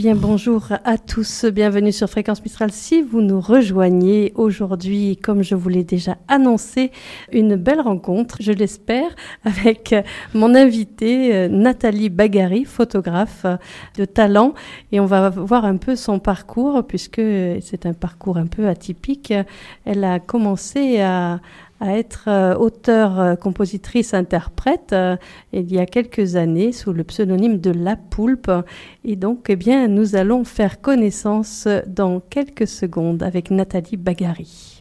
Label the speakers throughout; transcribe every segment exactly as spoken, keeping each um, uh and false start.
Speaker 1: bien, bonjour à tous, bienvenue sur Fréquence Mistral. Si vous nous rejoignez aujourd'hui, comme je vous l'ai déjà annoncé, une belle rencontre, je l'espère, avec mon invitée Nathalie Bagari, photographe de talent. Et on va voir un peu son parcours, puisque c'est un parcours un peu atypique. Elle a commencé à... à être euh, auteure, euh, compositrice, interprète euh, il y a quelques années sous le pseudonyme de La Poulpe. Et donc, eh bien, nous allons faire connaissance dans quelques secondes avec Nathalie Bagari.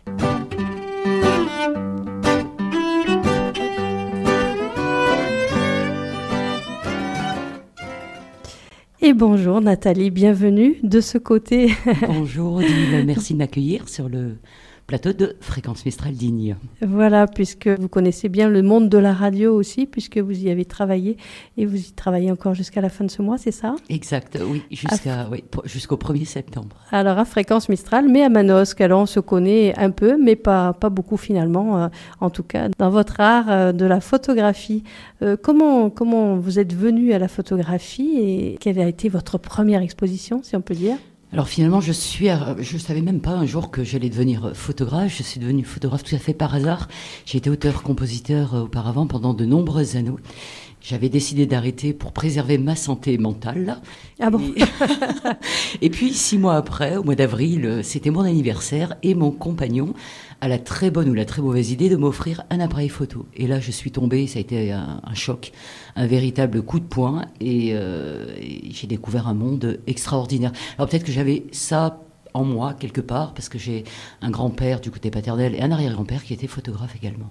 Speaker 1: Et bonjour Nathalie, bienvenue de ce côté.
Speaker 2: Bonjour Odile, merci de m'accueillir sur le plateau de Fréquence Mistral Digne.
Speaker 1: Voilà, puisque vous connaissez bien le monde de la radio aussi, puisque vous y avez travaillé et vous y travaillez encore jusqu'à la fin de ce mois, c'est ça ?
Speaker 2: Exact, oui, jusqu'à, à... oui jusqu'au premier septembre.
Speaker 1: Alors à Fréquence Mistral, mais à Manosque, alors on se connaît un peu, mais pas, pas beaucoup finalement, euh, en tout cas dans votre art euh, de la photographie. Euh, comment, comment vous êtes venu à la photographie et quelle a été votre première exposition, si on peut dire ?
Speaker 2: Alors finalement, je suis, je savais même pas un jour que j'allais devenir photographe. Je suis devenue photographe tout à fait par hasard. J'ai été auteur-compositeur auparavant pendant de nombreuses années. J'avais décidé d'arrêter pour préserver ma santé mentale.
Speaker 1: Ah bon ?
Speaker 2: Et, et puis, six mois après, au mois d'avril, c'était mon anniversaire et mon compagnon a la très bonne ou la très mauvaise idée de m'offrir un appareil photo. Et là, je suis tombée, ça a été un, un choc, un véritable coup de poing et, euh, et j'ai découvert un monde extraordinaire. Alors peut-être que j'avais ça en moi, quelque part, parce que j'ai un grand-père du côté paternel et un arrière-grand-père qui était photographe également.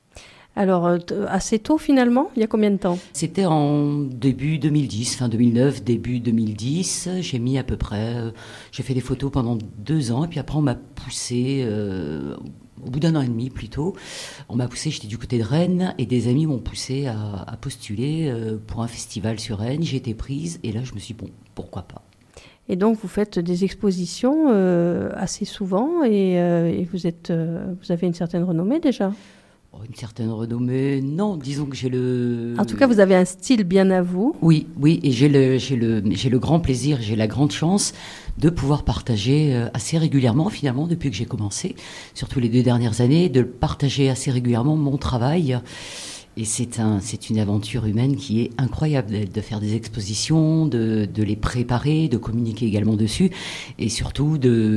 Speaker 1: Alors, euh, assez tôt finalement, il y a combien de temps ?
Speaker 2: C'était en début deux mille dix, fin deux mille neuf, début deux mille dix. J'ai mis à peu près, euh, j'ai fait des photos pendant deux ans, et puis après on m'a poussé, euh, au bout d'un an et demi plutôt, on m'a poussé, j'étais du côté de Rennes, et des amis m'ont poussé à, à postuler euh, pour un festival sur Rennes. J'ai été prise, et là je me suis dit, bon, pourquoi pas.
Speaker 1: Et donc, vous faites des expositions euh, assez souvent, et, euh, et vous, êtes, euh, vous avez une certaine renommée déjà ?
Speaker 2: Une certaine renommée, non, disons que j'ai le...
Speaker 1: En tout cas, vous avez un style bien à vous.
Speaker 2: Oui, oui, et j'ai le, j'ai le, j'ai le grand plaisir, j'ai la grande chance de pouvoir partager assez régulièrement, finalement, depuis que j'ai commencé, surtout les deux dernières années, de partager assez régulièrement mon travail. Et c'est, un, c'est une aventure humaine qui est incroyable, de faire des expositions, de, de les préparer, de communiquer également dessus, et surtout de,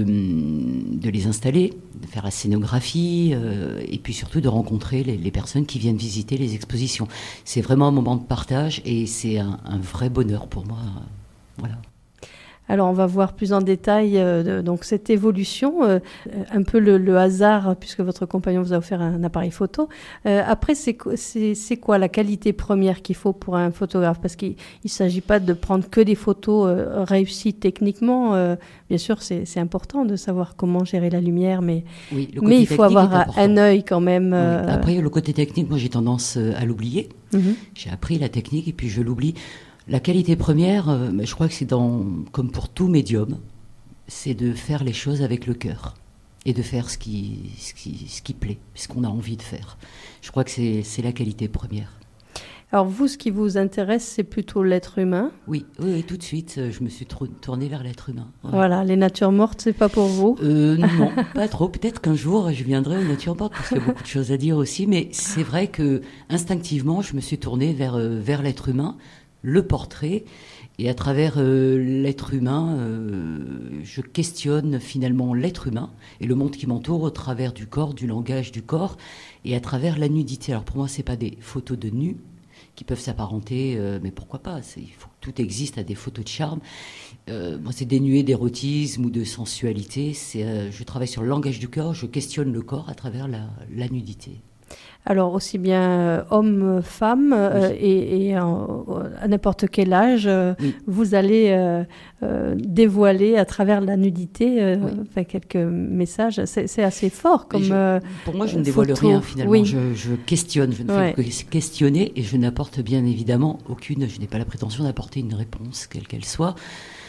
Speaker 2: de les installer, de faire la scénographie, euh, et puis surtout de rencontrer les, les personnes qui viennent visiter les expositions. C'est vraiment un moment de partage, et c'est un, un vrai bonheur pour moi. Voilà.
Speaker 1: Alors, on va voir plus en détail euh, donc cette évolution, euh, un peu le, le hasard, puisque votre compagnon vous a offert un appareil photo. Euh, après, c'est, c'est, c'est quoi la qualité première qu'il faut pour un photographe ? Parce qu'il ne s'agit pas de prendre que des photos euh, réussies techniquement. Euh, bien sûr, c'est, c'est important de savoir comment gérer la lumière, mais,
Speaker 2: oui,
Speaker 1: mais il faut avoir un œil quand même. Euh...
Speaker 2: Oui. Après, le côté technique, moi, j'ai tendance à l'oublier. Mm-hmm. J'ai appris la technique et puis je l'oublie. La qualité première, euh, je crois que c'est dans, comme pour tout médium, c'est de faire les choses avec le cœur et de faire ce qui, ce qui, ce qui plaît, ce qu'on a envie de faire. Je crois que c'est, c'est la qualité première.
Speaker 1: Alors vous, ce qui vous intéresse, c'est plutôt l'être humain ?
Speaker 2: Oui, oui, oui, tout de suite, je me suis tournée vers l'être humain. Ouais.
Speaker 1: Voilà, les natures mortes, c'est pas pour vous ?
Speaker 2: euh, Non, pas trop. Peut-être qu'un jour, je viendrai aux natures mortes, parce qu'il y a beaucoup de choses à dire aussi, mais c'est vrai que instinctivement, je me suis tournée vers, euh, vers l'être humain, le portrait, et à travers euh, l'être humain, euh, je questionne finalement l'être humain et le monde qui m'entoure au travers du corps, du langage du corps, et à travers la nudité. Alors pour moi, c'est pas des photos de nus qui peuvent s'apparenter, euh, mais pourquoi pas, c'est, il faut que tout existe à des photos de charme. Euh, moi, c'est dénué d'érotisme ou de sensualité. C'est, euh, je travaille sur le langage du corps, je questionne le corps à travers la, la nudité.
Speaker 1: Alors aussi bien euh, homme, femme, euh, oui. et, et en, à n'importe quel âge, euh, oui. vous allez euh, euh, dévoiler à travers la nudité euh, oui. enfin, quelques messages. C'est, c'est assez fort comme
Speaker 2: je, Pour moi, je ne dévoile
Speaker 1: photo.
Speaker 2: rien finalement.
Speaker 1: Oui.
Speaker 2: Je, je questionne, je ne fais ouais. que questionner et je n'apporte bien évidemment aucune, je n'ai pas la prétention d'apporter une réponse, quelle qu'elle soit.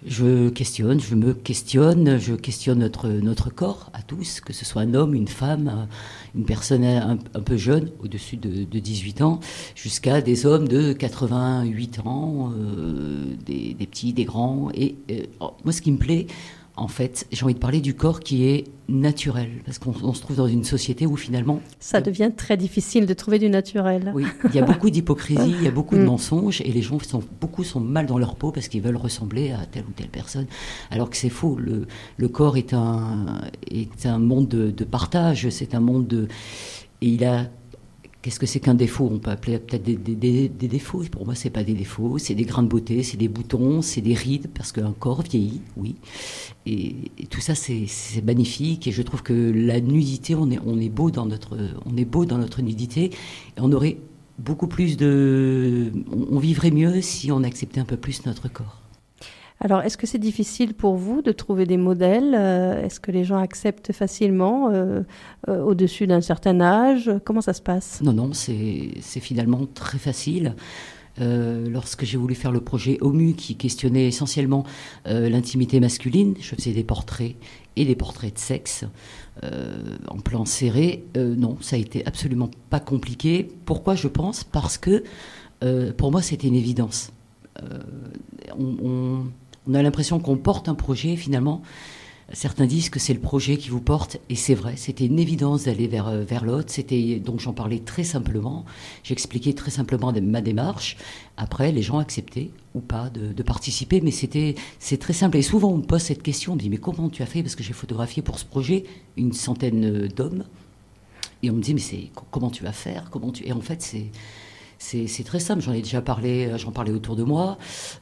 Speaker 2: Je questionne, je me questionne, je questionne notre, notre corps à tous, que ce soit un homme, une femme, une personne un, un peu jeune, au-dessus de, de dix-huit ans, jusqu'à des hommes de quatre-vingt-huit ans, euh, des, des petits, des grands. Et euh, moi, ce qui me plaît, en fait, j'ai envie de parler du corps qui est naturel, parce qu'on on se trouve dans une société où finalement...
Speaker 1: Ça devient très difficile de trouver du naturel.
Speaker 2: Oui, il y a beaucoup d'hypocrisie, il y a beaucoup de mensonges, et les gens sont, beaucoup sont mal dans leur peau parce qu'ils veulent ressembler à telle ou telle personne, alors que c'est faux. Le, le corps est un, est un monde de, de partage, c'est un monde de... Et il a... Qu'est-ce que c'est qu'un défaut ? On peut appeler peut-être des, des, des, des défauts. Pour moi, c'est pas des défauts, c'est des grains de beauté, c'est des boutons, c'est des rides, parce qu'un corps vieillit, oui. Et, et tout ça, c'est, c'est magnifique. Et je trouve que la nudité, on est, on est beau dans notre, on est beau dans notre nudité. Et on aurait beaucoup plus de, on, on vivrait mieux si on acceptait un peu plus notre corps.
Speaker 1: Alors, est-ce que c'est difficile pour vous de trouver des modèles ? euh, Est-ce que les gens acceptent facilement euh, euh, au-dessus d'un certain âge ? Comment ça se passe ?
Speaker 2: Non, non, c'est, c'est finalement très facile. Euh, lorsque j'ai voulu faire le projet O M U qui questionnait essentiellement euh, l'intimité masculine, je faisais des portraits et des portraits de sexe euh, en plan serré. Euh, non, ça a été absolument pas compliqué. Pourquoi, je pense ? Parce que euh, pour moi, c'était une évidence. Euh, on... on On a l'impression qu'on porte un projet, finalement. Certains disent que c'est le projet qui vous porte, et c'est vrai, c'était une évidence d'aller vers, vers l'autre. C'était, donc j'en parlais très simplement, j'expliquais très simplement ma démarche. Après, les gens acceptaient ou pas de, de participer, mais c'était, c'est très simple. Et souvent, on me pose cette question, on me dit, mais comment tu as fait ? Parce que j'ai photographié pour ce projet une centaine d'hommes, et on me dit, mais c'est, comment tu vas faire ? Comment tu... Et en fait, c'est... C'est, c'est très simple, j'en ai déjà parlé, j'en parlais autour de moi.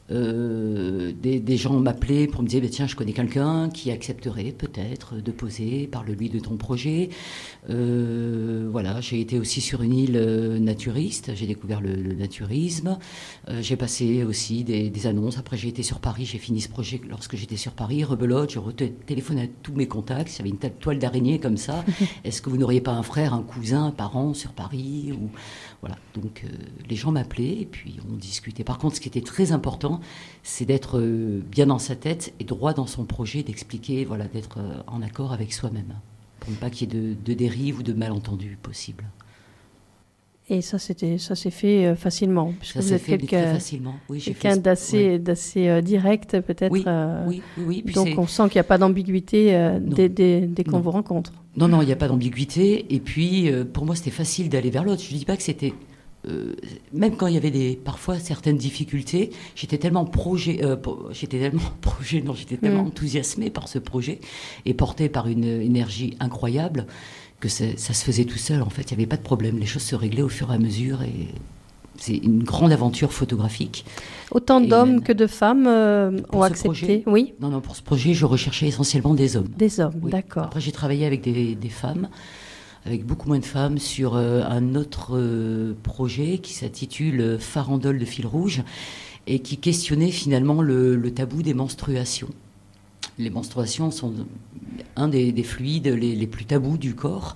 Speaker 2: Euh, des, des gens m'appelaient pour me dire, bah, tiens, je connais quelqu'un qui accepterait peut-être de poser, parle-lui de ton projet. Euh, voilà, j'ai été aussi sur une île naturiste, j'ai découvert le, le naturisme. Euh, j'ai passé aussi des, des annonces. Après, j'ai été sur Paris, j'ai fini ce projet lorsque j'étais sur Paris. Rebelote, je téléphone à tous mes contacts. Il y avait une toile d'araignée comme ça. Est-ce que vous n'auriez pas un frère, un cousin, un parent sur Paris ou... Voilà, donc euh, les gens m'appelaient et puis on discutait. Par contre, ce qui était très important, c'est d'être euh, bien dans sa tête et droit dans son projet, d'expliquer, voilà, d'être euh, en accord avec soi-même, pour ne pas qu'il y ait de, de dérives ou de malentendus possibles.
Speaker 1: Et ça, c'était, ça s'est fait euh, facilement, puisque
Speaker 2: ça
Speaker 1: vous
Speaker 2: s'est
Speaker 1: êtes
Speaker 2: fait
Speaker 1: quelqu'un,
Speaker 2: très facilement. Oui, j'ai
Speaker 1: quelqu'un
Speaker 2: fait,
Speaker 1: d'assez,
Speaker 2: oui.
Speaker 1: d'assez euh, direct, peut-être.
Speaker 2: Oui,
Speaker 1: euh,
Speaker 2: oui, oui. oui. Puis
Speaker 1: donc
Speaker 2: c'est...
Speaker 1: on sent qu'il n'y a pas d'ambiguïté euh, dès, dès, dès qu'on
Speaker 2: non.
Speaker 1: vous rencontre.
Speaker 2: Non, non, il n'y a pas d'ambiguïté. Et puis, euh, pour moi, c'était facile d'aller vers l'autre. Je ne dis pas que c'était... Euh, même quand il y avait des, parfois certaines difficultés, j'étais tellement projet, euh, j'étais tellement projet, non, j'étais tellement mmh. enthousiasmée par ce projet et portée par une énergie incroyable que ça, ça se faisait tout seul. En fait, il n'y avait pas de problème. Les choses se réglaient au fur et à mesure et c'est une grande aventure photographique.
Speaker 1: Autant d'hommes même, que de femmes euh, ont accepté.
Speaker 2: Projet,
Speaker 1: oui.
Speaker 2: Non, non, pour ce projet, je recherchais essentiellement des hommes.
Speaker 1: Des hommes,
Speaker 2: oui.
Speaker 1: D'accord.
Speaker 2: Après, j'ai travaillé avec des, des femmes. Avec beaucoup moins de femmes, sur euh, un autre euh, projet qui s'intitule Farandole de fil rouge et qui questionnait finalement le, le tabou des menstruations. Les menstruations sont un des, des fluides les, les plus tabous du corps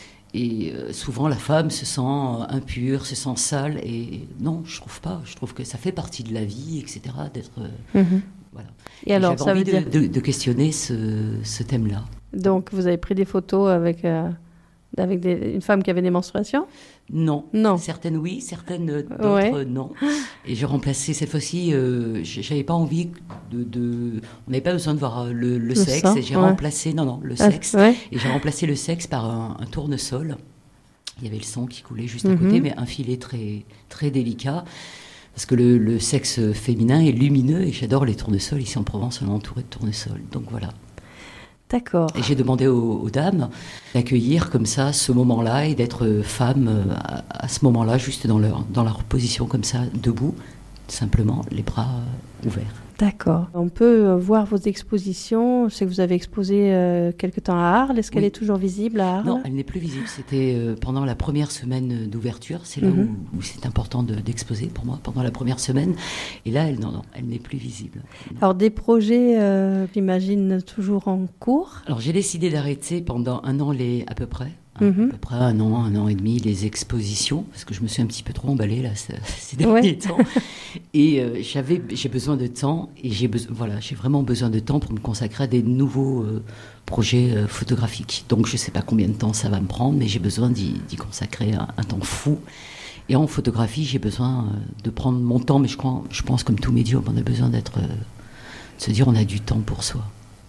Speaker 2: et euh, souvent la femme se sent impure, se sent sale et non, je trouve pas. Je trouve que ça fait partie de la vie, et cetera. D'être euh,
Speaker 1: mm-hmm.
Speaker 2: voilà.
Speaker 1: Et, et alors,
Speaker 2: j'avais
Speaker 1: ça
Speaker 2: envie
Speaker 1: veut
Speaker 2: de,
Speaker 1: dire...
Speaker 2: de, de questionner ce, ce thème-là.
Speaker 1: Donc, vous avez pris des photos avec. Euh... Avec des, une femme qui avait des menstruations ?
Speaker 2: Non.
Speaker 1: Non.
Speaker 2: Certaines oui, certaines d'autres
Speaker 1: ouais.
Speaker 2: non. Et j'ai remplacé cette fois-ci, euh, j'avais pas envie de... de on n'avait pas besoin de voir le, le, le sexe. Sang, et j'ai ouais. remplacé... Non, non, le ah, sexe.
Speaker 1: Ouais.
Speaker 2: Et j'ai remplacé le sexe par un, un tournesol. Il y avait le sang qui coulait juste à côté, mm-hmm. mais un filet très, très délicat. Parce que le, le sexe féminin est lumineux et j'adore les tournesols. Ici en Provence, on est entouré de tournesols. Donc voilà.
Speaker 1: D'accord.
Speaker 2: Et j'ai demandé aux, aux dames d'accueillir comme ça ce moment-là et d'être femme à, à ce moment-là, juste dans leur, dans leur position comme ça, debout, simplement, les bras ouverts.
Speaker 1: D'accord. On peut voir vos expositions. Je sais que vous avez exposé euh, quelque temps à Arles. Est-ce qu'elle oui. est toujours visible à Arles ?
Speaker 2: Non, elle n'est plus visible. C'était euh, pendant la première semaine d'ouverture. C'est là mm-hmm. où, où c'est important de, d'exposer pour moi, pendant la première semaine. Et là, elle, non, non, elle n'est plus visible. Non.
Speaker 1: Alors, des projets, euh, j'imagine, toujours en cours ?
Speaker 2: Alors, j'ai décidé d'arrêter pendant un an les, à peu près.
Speaker 1: Mm-hmm.
Speaker 2: À peu près un an, un an et demi, les expositions, parce que je me suis un petit peu trop emballée là ces, ces derniers
Speaker 1: Ouais.
Speaker 2: temps. Et euh, j'avais, j'ai besoin de temps, et j'ai besoin, voilà, j'ai vraiment besoin de temps pour me consacrer à des nouveaux euh, projets euh, photographiques. Donc je ne sais pas combien de temps ça va me prendre, mais j'ai besoin d'y, d'y consacrer un, un temps fou. Et en photographie, j'ai besoin euh, de prendre mon temps, mais je, crois, je pense comme tout médium, on a besoin d'être, euh, de se dire on a du temps pour soi.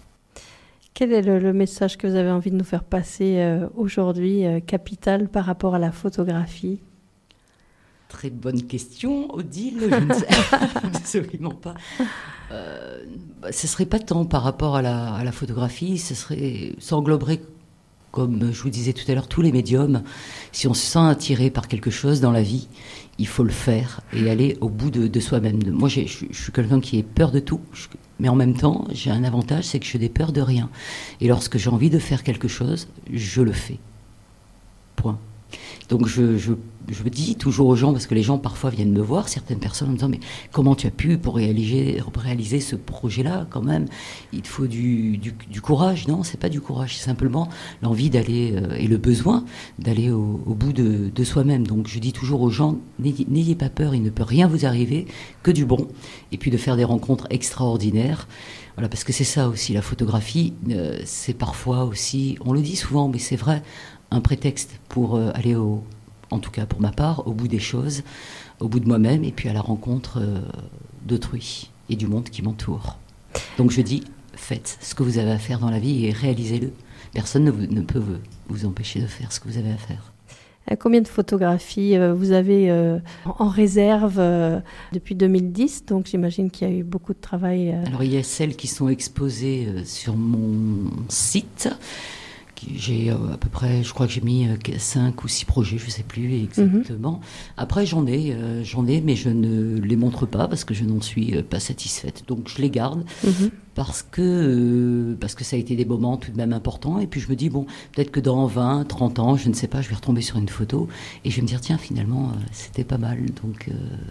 Speaker 1: Quel est le, le message que vous avez envie de nous faire passer euh, aujourd'hui, euh, capital, par rapport à la photographie ?
Speaker 2: Très bonne question, Odile, je ne sais absolument pas. Euh, bah, ce ne serait pas tant par rapport à la, à la photographie, ce serait, ça engloberait, comme je vous disais tout à l'heure, tous les médiums. Si on se sent attiré par quelque chose dans la vie, il faut le faire et aller au bout de, de soi-même. Moi, j'ai, je, je suis quelqu'un qui ait peur de tout, je, mais en même temps, j'ai un avantage, c'est que je n'ai peur de rien. Et lorsque j'ai envie de faire quelque chose, je le fais. Point. Donc je, je, je dis toujours aux gens, parce que les gens parfois viennent me voir, certaines personnes en me disant mais comment tu as pu pour réaliser, réaliser ce projet-là quand même, il te faut du, du, du courage. Non, c'est pas du courage, c'est simplement l'envie d'aller euh, et le besoin d'aller au, au bout de, de soi-même. Donc je dis toujours aux gens, n'ayez, n'ayez pas peur, il ne peut rien vous arriver que du bon, et puis de faire des rencontres extraordinaires. Voilà, parce que c'est ça aussi, la photographie, euh, c'est parfois aussi, on le dit souvent, mais c'est vrai, un prétexte pour euh, aller, au, en tout cas pour ma part, au bout des choses, au bout de moi-même, et puis à la rencontre euh, d'autrui et du monde qui m'entoure. Donc je dis, faites ce que vous avez à faire dans la vie et réalisez-le. Personne ne, vous, ne peut vous, vous empêcher de faire ce que vous avez à faire.
Speaker 1: Combien de photographies euh, vous avez euh, en réserve euh, depuis deux mille dix ? Donc j'imagine qu'il y a eu beaucoup de travail. Euh...
Speaker 2: Alors il y a celles qui sont exposées euh, sur mon site. J'ai euh, à peu près, je crois que j'ai mis euh, cinq ou six projets, je ne sais plus exactement. Mm-hmm. Après j'en ai, euh, j'en ai, mais je ne les montre pas parce que je n'en suis euh, pas satisfaite. Donc je les garde. Mm-hmm. Parce que, euh, parce que ça a été des moments tout de même importants. Et puis je me dis, bon, peut-être que dans vingt, trente ans, je ne sais pas, je vais retomber sur une photo et je vais me dire, tiens, finalement, euh, c'était pas mal. Donc, euh,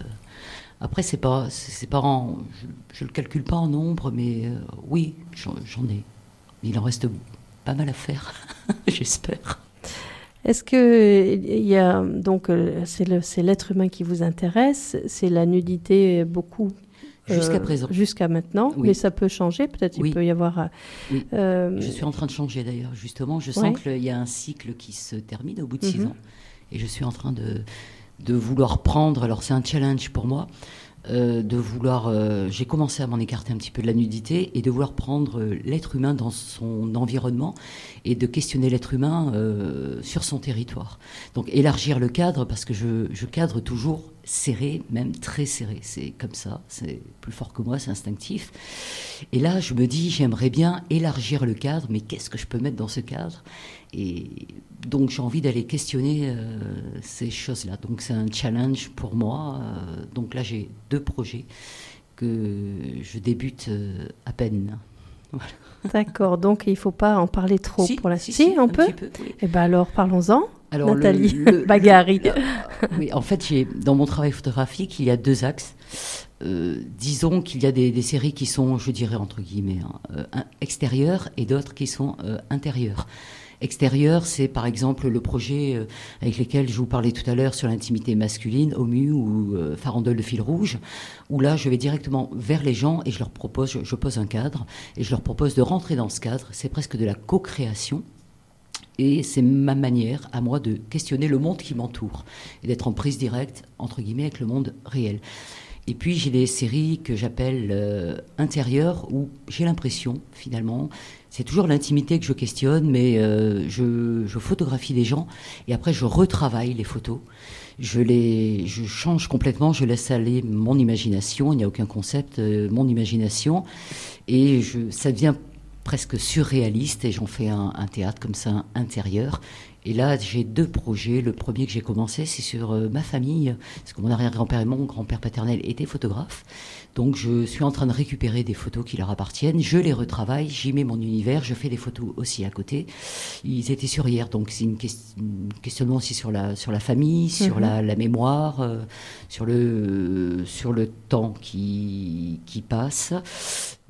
Speaker 2: après, c'est pas, c'est pas en, je ne le calcule pas en nombre, mais euh, oui, j'en, j'en ai. Il en reste pas mal à faire, j'espère.
Speaker 1: Est-ce que il y a, donc, c'est, le, c'est l'être humain qui vous intéresse, c'est la nudité beaucoup
Speaker 2: Jusqu'à présent.
Speaker 1: Euh, jusqu'à maintenant, oui. Mais ça peut changer, peut-être
Speaker 2: oui.
Speaker 1: il peut y avoir...
Speaker 2: Oui. Euh... Je suis en train de changer d'ailleurs, justement. Je sens ouais. qu'il y a un cycle qui se termine au bout de mm-hmm. six ans. Et je suis en train de, de vouloir prendre... Alors c'est un challenge pour moi, euh, de vouloir... Euh, j'ai commencé à m'en écarter un petit peu de la nudité et de vouloir prendre l'être humain dans son environnement et de questionner l'être humain euh, sur son territoire. Donc élargir le cadre, parce que je, je cadre toujours... serré, même très serré, c'est comme ça, c'est plus fort que moi, c'est instinctif. Et là, je me dis, j'aimerais bien élargir le cadre, mais qu'est-ce que je peux mettre dans ce cadre ? Et donc, j'ai envie d'aller questionner euh, ces choses-là. Donc, c'est un challenge pour moi. Euh, donc là, j'ai deux projets que je débute euh, à peine. Voilà.
Speaker 1: D'accord, donc il ne faut pas en parler trop
Speaker 2: si,
Speaker 1: pour la...
Speaker 2: Si,
Speaker 1: si,
Speaker 2: si
Speaker 1: on
Speaker 2: un
Speaker 1: peut
Speaker 2: petit peu, oui.
Speaker 1: Eh bien alors, parlons-en.
Speaker 2: Alors,
Speaker 1: Nathalie
Speaker 2: le, le,
Speaker 1: Bagari.
Speaker 2: Le, oui, en fait, j'ai, dans mon travail photographique, il y a deux axes. Euh, disons qu'il y a des, des séries qui sont, je dirais entre guillemets, hein, euh, extérieures et d'autres qui sont euh, intérieures. Extérieur, c'est par exemple le projet euh, avec lequel je vous parlais tout à l'heure sur l'intimité masculine, O M U ou euh, Farandole de fil rouge, où là je vais directement vers les gens et je leur propose, je, je pose un cadre et je leur propose de rentrer dans ce cadre. C'est presque de la co-création. Et c'est ma manière, à moi, de questionner le monde qui m'entoure et d'être en prise directe, entre guillemets, avec le monde réel. Et puis, j'ai des séries que j'appelle euh, intérieures, où j'ai l'impression, finalement, c'est toujours l'intimité que je questionne, mais euh, je, je photographie des gens et après, je retravaille les photos. Je, les, je change complètement, je laisse aller mon imagination, il n'y a aucun concept, euh, mon imagination, et je, ça devient presque surréaliste et j'en fais un, un théâtre comme ça intérieur. Et là, j'ai deux projets. Le premier que j'ai commencé, c'est sur euh, ma famille, parce que mon arrière-grand-père et mon grand-père paternel étaient photographes. Donc, je suis en train de récupérer des photos qui leur appartiennent. Je les retravaille, j'y mets mon univers, je fais des photos aussi à côté. Ils étaient sur hier, donc c'est une question, un questionnement aussi sur la, sur la famille, sur mm-hmm. la, la mémoire, euh, sur, le, sur le temps qui, qui passe.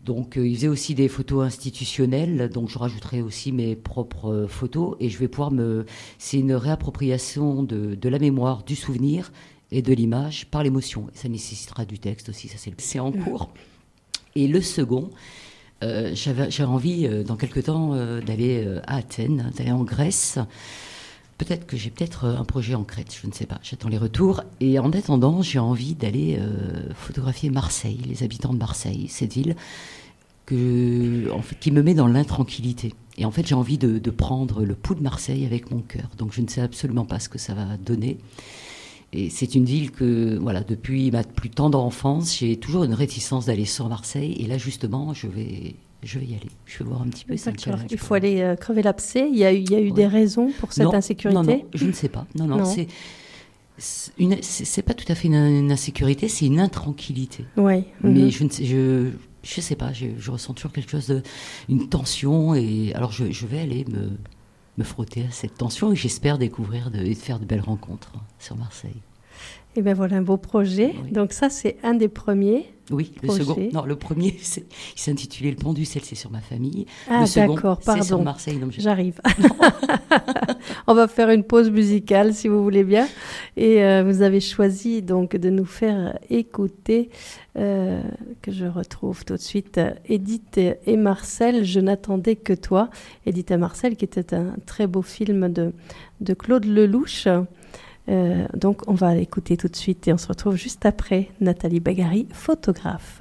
Speaker 2: Donc, euh, il faisait aussi des photos institutionnelles, donc je rajouterai aussi mes propres euh, photos et je vais pouvoir me... C'est une réappropriation de, de la mémoire, du souvenir et de l'image par l'émotion. Et ça nécessitera du texte aussi, ça c'est, le... c'est en cours. Et le second, euh, j'avais, j'avais envie euh, dans quelque temps euh, d'aller euh, à Athènes, d'aller en Grèce. Peut-être que j'ai peut-être un projet en Crète, je ne sais pas, j'attends les retours. Et en attendant, j'ai envie d'aller euh, photographier Marseille, les habitants de Marseille, cette ville que, en fait, qui me met dans l'intranquillité. Et en fait, j'ai envie de, de prendre le pouls de Marseille avec mon cœur. Donc je ne sais absolument pas ce que ça va donner. Et c'est une ville que, voilà, depuis ma plus tendre enfance, j'ai toujours une réticence d'aller sur Marseille. Et là, justement, je vais... Je vais y aller. Je vais voir un petit peu.
Speaker 1: Il faut aller euh, crever l'abcès. Il y a eu, il y a eu ouais. des raisons pour cette
Speaker 2: non,
Speaker 1: insécurité.
Speaker 2: Non, non, je ne sais pas. Non, non, non. C'est, c'est, une, c'est, c'est pas tout à fait une, une insécurité, c'est une intranquillité.
Speaker 1: Ouais.
Speaker 2: Mais
Speaker 1: mm-hmm.
Speaker 2: je ne sais, je, je sais pas. Je, je ressens toujours quelque chose de, une tension. Et alors, je, je vais aller me, me frotter à cette tension et j'espère découvrir de, et de faire de belles rencontres sur Marseille.
Speaker 1: Et bien voilà un beau projet. Oui. Donc ça, c'est un des premiers.
Speaker 2: Oui,
Speaker 1: projets.
Speaker 2: le second. Non, le premier, c'est, il s'intitulait Le Pont du Sel, c'est sur ma famille.
Speaker 1: Ah,
Speaker 2: le second,
Speaker 1: d'accord, pardon.
Speaker 2: C'est sur Marseille. Donc je...
Speaker 1: J'arrive. On va faire une pause musicale, si vous voulez bien. Et euh, vous avez choisi donc de nous faire écouter, euh, que je retrouve tout de suite, Edith et Marcel, Je n'attendais que toi. Edith et Marcel, qui était un très beau film de, de Claude Lelouch. Euh, donc on va l'écouter tout de suite et on se retrouve juste après. Nathalie Baghari, photographe.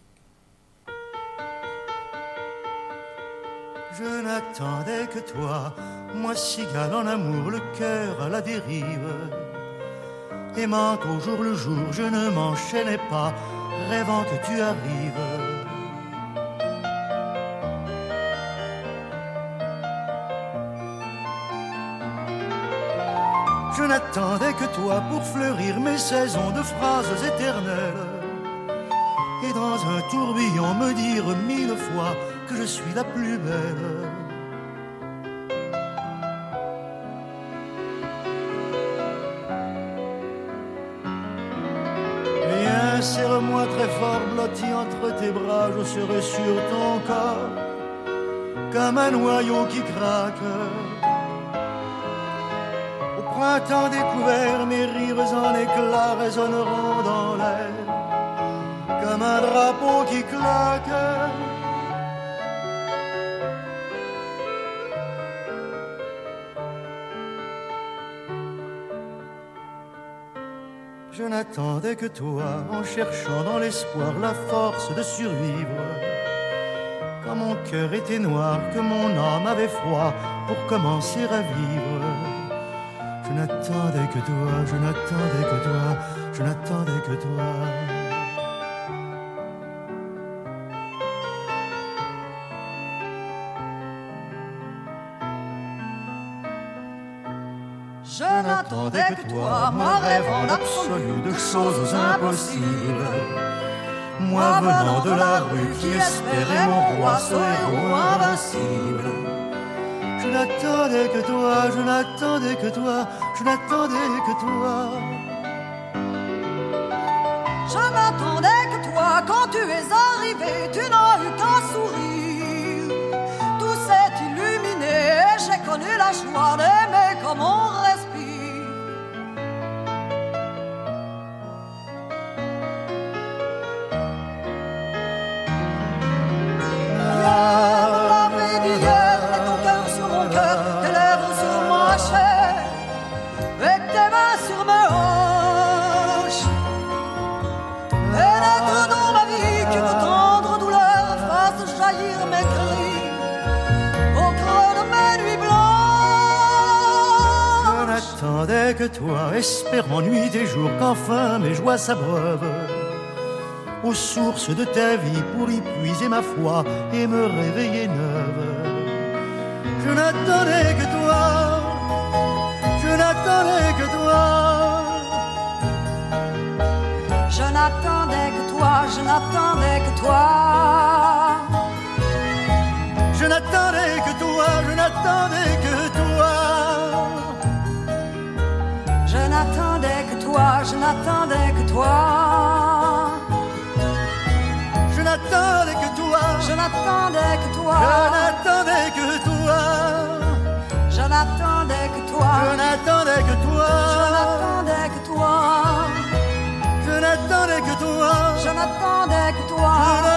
Speaker 3: Je n'attendais que toi, moi cigale en amour, le cœur à la dérive. Aimant au jour le jour, je ne m'enchaînais pas, rêvant que tu arrives. Je n'attendais que toi pour fleurir mes saisons de phrases éternelles et dans un tourbillon me dire mille fois que je suis la plus belle. Viens, serre-moi très fort, blotti entre tes bras, je serai sur ton corps comme un noyau qui craque. Printemps découvert, mes rires en éclats résonneront dans l'air comme un drapeau qui claque. Je n'attendais que toi, en cherchant dans l'espoir la force de survivre. Quand mon cœur était noir, que mon âme avait froid pour commencer à vivre. Je n'attendais que toi, je n'attendais que toi, je n'attendais que toi. Je n'attendais que toi, moi rêvant l'absolu de choses impossibles. Moi venant de la rue qui espérait mon roi, ce héros invincible. Je n'attendais que toi, je n'attendais que toi, je n'attendais que toi.
Speaker 4: Je n'attendais que toi, quand tu es arrivé, tu n'as eu qu'un sourire. Tout s'est illuminé et j'ai connu la joie d'aimer comme on respire.
Speaker 3: Que toi, espérant nuit et jour qu'enfin mes joies s'abreuvent aux sources de ta vie pour y puiser ma foi et me réveiller neuve. Je n'attendais que toi, je n'attendais que toi.
Speaker 4: Je n'attendais que toi, je n'attendais que toi.
Speaker 3: Je n'attendais que toi, je n'attendais que toi.
Speaker 4: Je n'attendais que toi, je n'attendais que toi.
Speaker 3: Je n'attendais que toi,
Speaker 4: n'attendais que toi.
Speaker 3: Je n'attendais que toi.
Speaker 4: Je n'attendais que toi.
Speaker 3: Je n'attendais que toi.
Speaker 4: Je n'attendais que toi.
Speaker 3: Je n'attendais que toi.
Speaker 4: Je n'attendais que toi.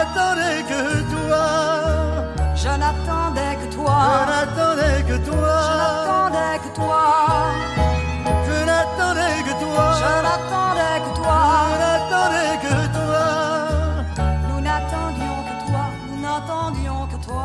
Speaker 3: Je n'attendais que toi.
Speaker 4: Je n'attendais que toi.
Speaker 3: Je n'attendais que toi.
Speaker 4: Je n'attendais que toi.
Speaker 3: Je n'attendais que toi.
Speaker 4: Je n'attendais que toi.
Speaker 3: Je n'attendais que toi.
Speaker 4: Nous n'attendions que toi. Nous n'attendions que toi.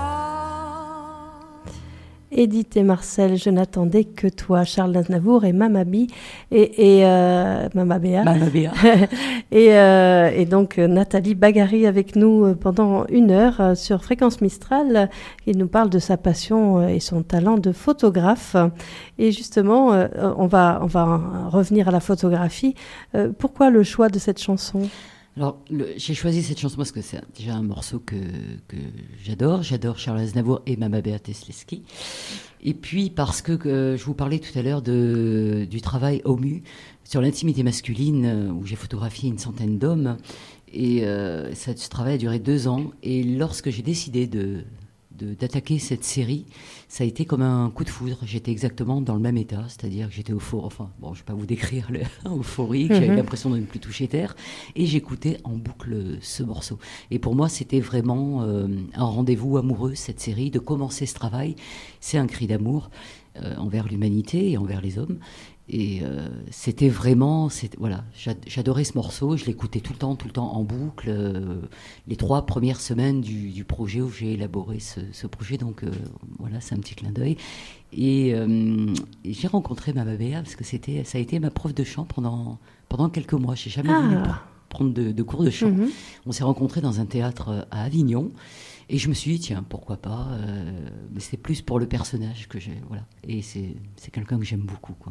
Speaker 1: Édith et Marcel, je n'attendais que toi. Charles Aznavour et Mamabi et, et euh, Mama Béa.
Speaker 2: Mama Béa.
Speaker 1: et, euh, et donc euh, Nathalie Bagary avec nous pendant une heure euh, sur Fréquence Mistral. Il nous parle de sa passion euh, et son talent de photographe. Et justement, euh, on va on va revenir à la photographie. Euh, pourquoi le choix de cette chanson ?
Speaker 2: Alors, le, j'ai choisi cette chanson parce que c'est déjà un morceau que, que j'adore. J'adore Charles Aznavour et Mama Béa Tesleski. Et puis parce que euh, je vous parlais tout à l'heure de, du travail O M U sur l'intimité masculine, où j'ai photographié une centaine d'hommes. Et euh, ça, ce travail a duré deux ans. Et lorsque j'ai décidé de, de, d'attaquer cette série, ça a été comme un coup de foudre. J'étais exactement dans le même état, c'est-à-dire que j'étais euphorique. Enfin, bon, je ne vais pas vous décrire l'euphorie, j'avais mm-hmm. l'impression de ne plus toucher terre. Et j'écoutais en boucle ce morceau. Et pour moi, c'était vraiment euh, un rendez-vous amoureux, cette série, de commencer ce travail. C'est un cri d'amour euh, envers l'humanité et envers les hommes. Et euh, c'était vraiment, c'était, voilà, j'adorais ce morceau, je l'écoutais tout le temps, tout le temps en boucle, euh, les trois premières semaines du, du projet où j'ai élaboré ce, ce projet, donc euh, voilà, c'est un petit clin d'œil. Et, euh, et j'ai rencontré Mama Béa parce que c'était, ça a été ma prof de chant pendant, pendant quelques mois, j'ai jamais ah. voulu prendre de, de cours de chant. Mm-hmm. On s'est rencontrés dans un théâtre à Avignon. Et je me suis dit, tiens, pourquoi pas, euh, mais c'est plus pour le personnage que j'ai, voilà. Et c'est, c'est quelqu'un que j'aime beaucoup, quoi.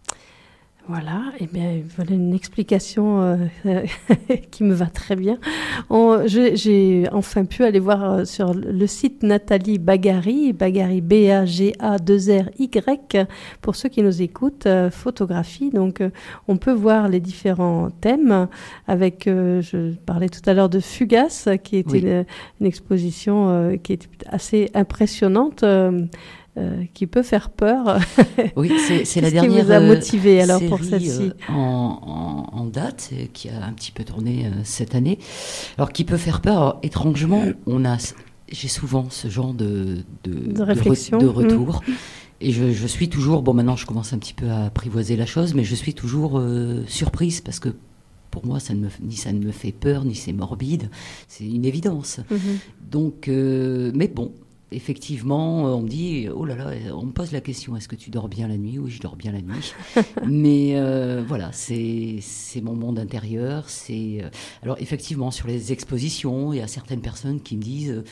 Speaker 1: Voilà, et eh bien voilà une explication euh, qui me va très bien. On, je, j'ai enfin pu aller voir sur le site Nathalie Bagary, Bagary B A G A deux R Y, pour ceux qui nous écoutent, euh, photographie. Donc euh, on peut voir les différents thèmes avec, euh, je parlais tout à l'heure de Fugace, qui était oui. une, une exposition euh, qui est assez impressionnante. Euh, Euh, qui peut faire peur.
Speaker 2: Oui, c'est, c'est la dernière
Speaker 1: qui vous a motivé alors
Speaker 2: série,
Speaker 1: pour celle-ci
Speaker 2: euh, en, en, en date, qui a un petit peu tourné euh, cette année. Alors, qui peut faire peur. Alors, étrangement, on a, j'ai souvent ce genre de, de,
Speaker 1: de réflexion,
Speaker 2: de, re, de retour. Mmh. Et je, je suis toujours, bon maintenant je commence un petit peu à apprivoiser la chose, mais je suis toujours euh, surprise parce que pour moi, ça ne me, ni ça ne me fait peur, ni c'est morbide. C'est une évidence. Mmh. Donc, euh, mais bon. Effectivement, on me dit, oh là là, on me pose la question, est-ce que tu dors bien la nuit ? Oui, je dors bien la nuit. Mais euh, voilà, c'est, c'est mon monde intérieur. C'est, euh, alors effectivement, sur les expositions, il y a certaines personnes qui me disent,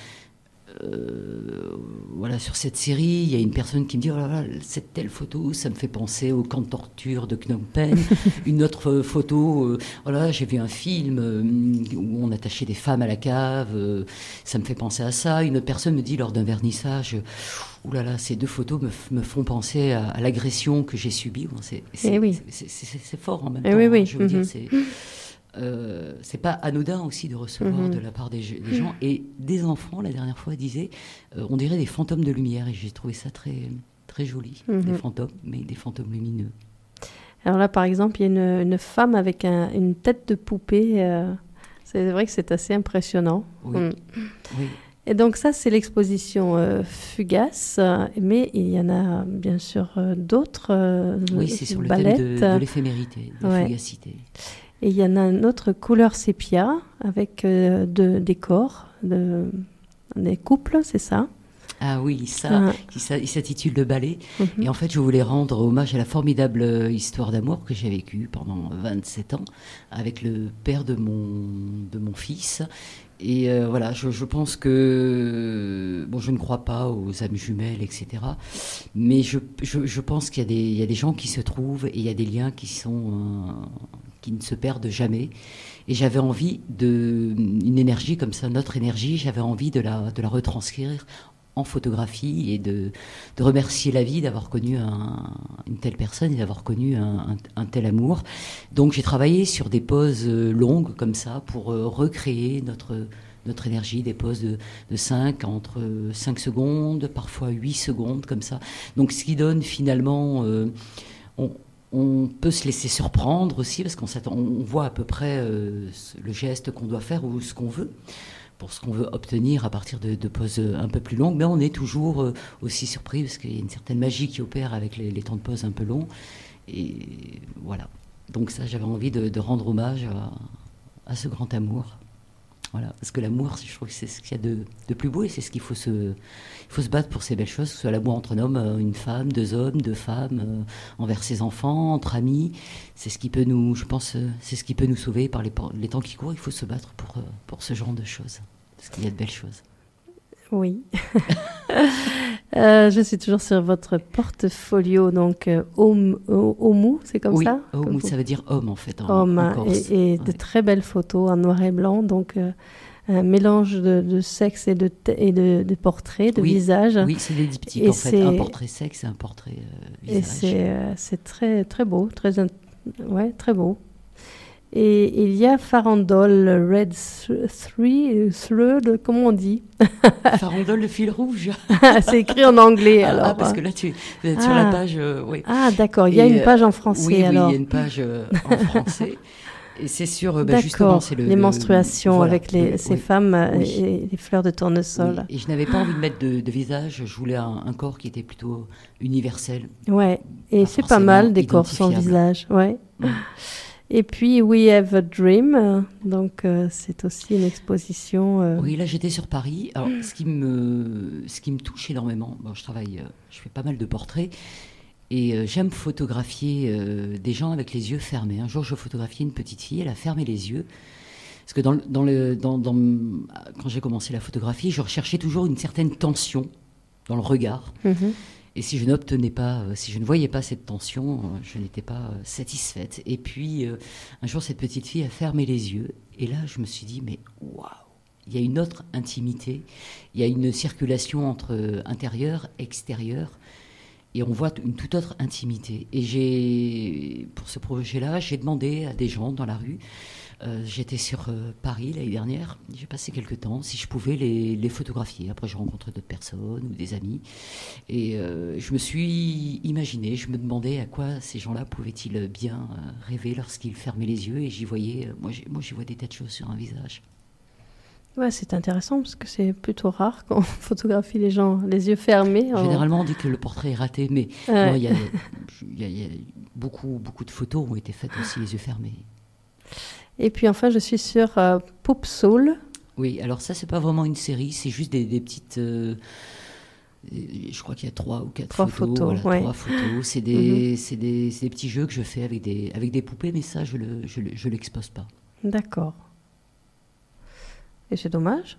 Speaker 2: euh, voilà, sur cette série, il y a une personne qui me dit, oh là là, cette telle photo, ça me fait penser au camp de torture de Phnom Penh. Une autre photo, euh, oh là là, j'ai vu un film euh, où on attachait des femmes à la cave, euh, ça me fait penser à ça. Une autre personne me dit lors d'un vernissage, oh là là, ces deux photos me, me font penser à, à l'agression que j'ai subie. Bon, c'est, c'est,
Speaker 1: oui.
Speaker 2: c'est, c'est, c'est, c'est fort en même
Speaker 1: Et
Speaker 2: temps.
Speaker 1: oui, oui.
Speaker 2: Hein, je veux
Speaker 1: mm-hmm.
Speaker 2: dire, c'est... Euh, c'est pas anodin aussi de recevoir mmh. de la part des, des gens et des enfants. La dernière fois, disaient, euh, on dirait des fantômes de lumière, et j'ai trouvé ça très très joli, mmh. des fantômes, mais des fantômes lumineux.
Speaker 1: Alors là, par exemple, il y a une, une femme avec un, une tête de poupée. Euh, c'est vrai que c'est assez impressionnant.
Speaker 2: Oui. Mmh. oui.
Speaker 1: Et donc ça, c'est l'exposition euh, Fugace, mais il y en a bien sûr euh, d'autres. Euh,
Speaker 2: oui, c'est sur
Speaker 1: ballettes.
Speaker 2: Le thème de, de l'éphémérité, de la ouais. fugacité.
Speaker 1: Et il y en a une autre couleur sépia avec euh, de, des corps, de, des couples, c'est ça ?
Speaker 2: Ah oui, ça, ah. il s'intitule Le Ballet. Mm-hmm. Et en fait, je voulais rendre hommage à la formidable histoire d'amour que j'ai vécue pendant vingt-sept ans avec le père de mon, de mon fils. Et euh, voilà, je, je pense que... Bon, je ne crois pas aux âmes jumelles, et cetera. Mais je, je, je pense qu'il y a, des, il y a des gens qui se trouvent et il y a des liens qui sont... Euh, qui ne se perdent jamais. Et j'avais envie de... Une énergie comme ça, notre énergie, j'avais envie de la, de la retranscrire en photographie et de, de remercier la vie d'avoir connu un, une telle personne et d'avoir connu un, un, un tel amour. Donc j'ai travaillé sur des poses longues comme ça pour euh, recréer notre, notre énergie, des pauses de, de cinq, entre cinq secondes, parfois huit secondes, comme ça. Donc ce qui donne finalement... Euh, on, on peut se laisser surprendre aussi, parce qu'on s'attend, on voit à peu près euh, le geste qu'on doit faire ou ce qu'on veut, pour ce qu'on veut obtenir à partir de, de pauses un peu plus longues. Mais on est toujours euh, aussi surpris, parce qu'il y a une certaine magie qui opère avec les, les temps de pause un peu longs. Et voilà. Donc ça, j'avais envie de, de rendre hommage à, à ce grand amour. Voilà, parce que l'amour, je trouve que c'est ce qu'il y a de, de plus beau, et c'est ce qu'il faut se, il faut se battre pour ces belles choses, que ce soit l'amour entre un homme, une femme, deux hommes, deux femmes, euh, envers ses enfants, entre amis. C'est ce qui peut nous, je pense, c'est ce qui peut nous sauver par les, les temps qui courent. Il faut se battre pour, pour ce genre de choses, parce qu'il y a de belles choses.
Speaker 1: Oui. euh, je suis toujours sur votre portfolio, donc euh, Homme, Homu, c'est comme
Speaker 2: oui,
Speaker 1: ça
Speaker 2: Oui, Homu, ça veut dire homme en fait. En,
Speaker 1: homme,
Speaker 2: en
Speaker 1: et, et ouais. De très belles photos en noir et blanc, donc euh, un mélange de, de sexe et de, t- et de, de portraits, de
Speaker 2: oui,
Speaker 1: visage.
Speaker 2: Oui, c'est des diptyques en fait. Un portrait sexe et un portrait euh, visage.
Speaker 1: Et c'est, euh, c'est très, très beau, très, ouais, très beau. Et il y a Farandole Red Thread, comment on dit?
Speaker 2: Farandole, le fil rouge.
Speaker 1: C'est écrit en anglais, alors. Ah,
Speaker 2: parce que là, tu es ah. sur la page, euh, oui.
Speaker 1: Ah, d'accord, il y a et, une page en français,
Speaker 2: oui,
Speaker 1: alors.
Speaker 2: Oui, il y a une page euh, en français. Et c'est sur, euh, bah, justement, c'est le...
Speaker 1: les menstruations, le, voilà, avec les,
Speaker 2: le,
Speaker 1: ces
Speaker 2: oui,
Speaker 1: femmes
Speaker 2: oui.
Speaker 1: et les fleurs de tournesol.
Speaker 2: Oui. Et je n'avais pas envie de mettre de, de visage, je voulais un, un corps qui était plutôt universel.
Speaker 1: Ouais, et c'est pas mal, des corps sans visage, ouais. Mmh. Et puis We Have a Dream, donc euh, c'est aussi une exposition. Euh...
Speaker 2: Oui, là j'étais sur Paris. Alors ce qui me, ce qui me touche énormément, bon, je travaille, euh, je fais pas mal de portraits et euh, j'aime photographier euh, des gens avec les yeux fermés. Un jour je photographiais une petite fille, elle a fermé les yeux. Parce que dans, dans le, dans, dans, quand j'ai commencé la photographie, je recherchais toujours une certaine tension dans le regard. Mm-hmm. Et si je n'obtenais pas, euh, si je ne voyais pas cette tension, euh, je n'étais pas euh, satisfaite. Et puis, euh, un jour, cette petite fille a fermé les yeux. Et là, je me suis dit, mais waouh, il y a une autre intimité. Il y a une circulation entre euh, intérieur, extérieur. Et on voit une toute autre intimité. Et j'ai, pour ce projet-là, j'ai demandé à des gens dans la rue, euh, j'étais sur euh, Paris l'année dernière, j'ai passé quelques temps, si je pouvais les, les photographier. Après, j'ai rencontré d'autres personnes ou des amis. Et euh, je me suis imaginé, je me demandais à quoi ces gens-là pouvaient-ils bien euh, rêver lorsqu'ils fermaient les yeux. Et j'y voyais, euh, moi, moi j'y vois des tas de choses sur un visage.
Speaker 1: Ouais, c'est intéressant parce que c'est plutôt rare qu'on photographie les gens les yeux fermés.
Speaker 2: Généralement, on dit que le portrait est raté, mais ouais. il y a, y a, y a beaucoup, beaucoup de photos ont été faites aussi les yeux fermés.
Speaker 1: Et puis enfin, je suis sur euh, Poop Soul.
Speaker 2: Oui, alors ça, c'est pas vraiment une série, c'est juste des, des petites... Euh, je crois qu'il y a trois ou quatre
Speaker 1: trois
Speaker 2: photos.
Speaker 1: photos
Speaker 2: voilà,
Speaker 1: ouais.
Speaker 2: Trois photos. C'est des,
Speaker 1: mm-hmm.
Speaker 2: c'est, des, c'est des petits jeux que je fais avec des, avec des poupées, mais ça, je le, je, le, je l'expose pas.
Speaker 1: D'accord. Et c'est dommage.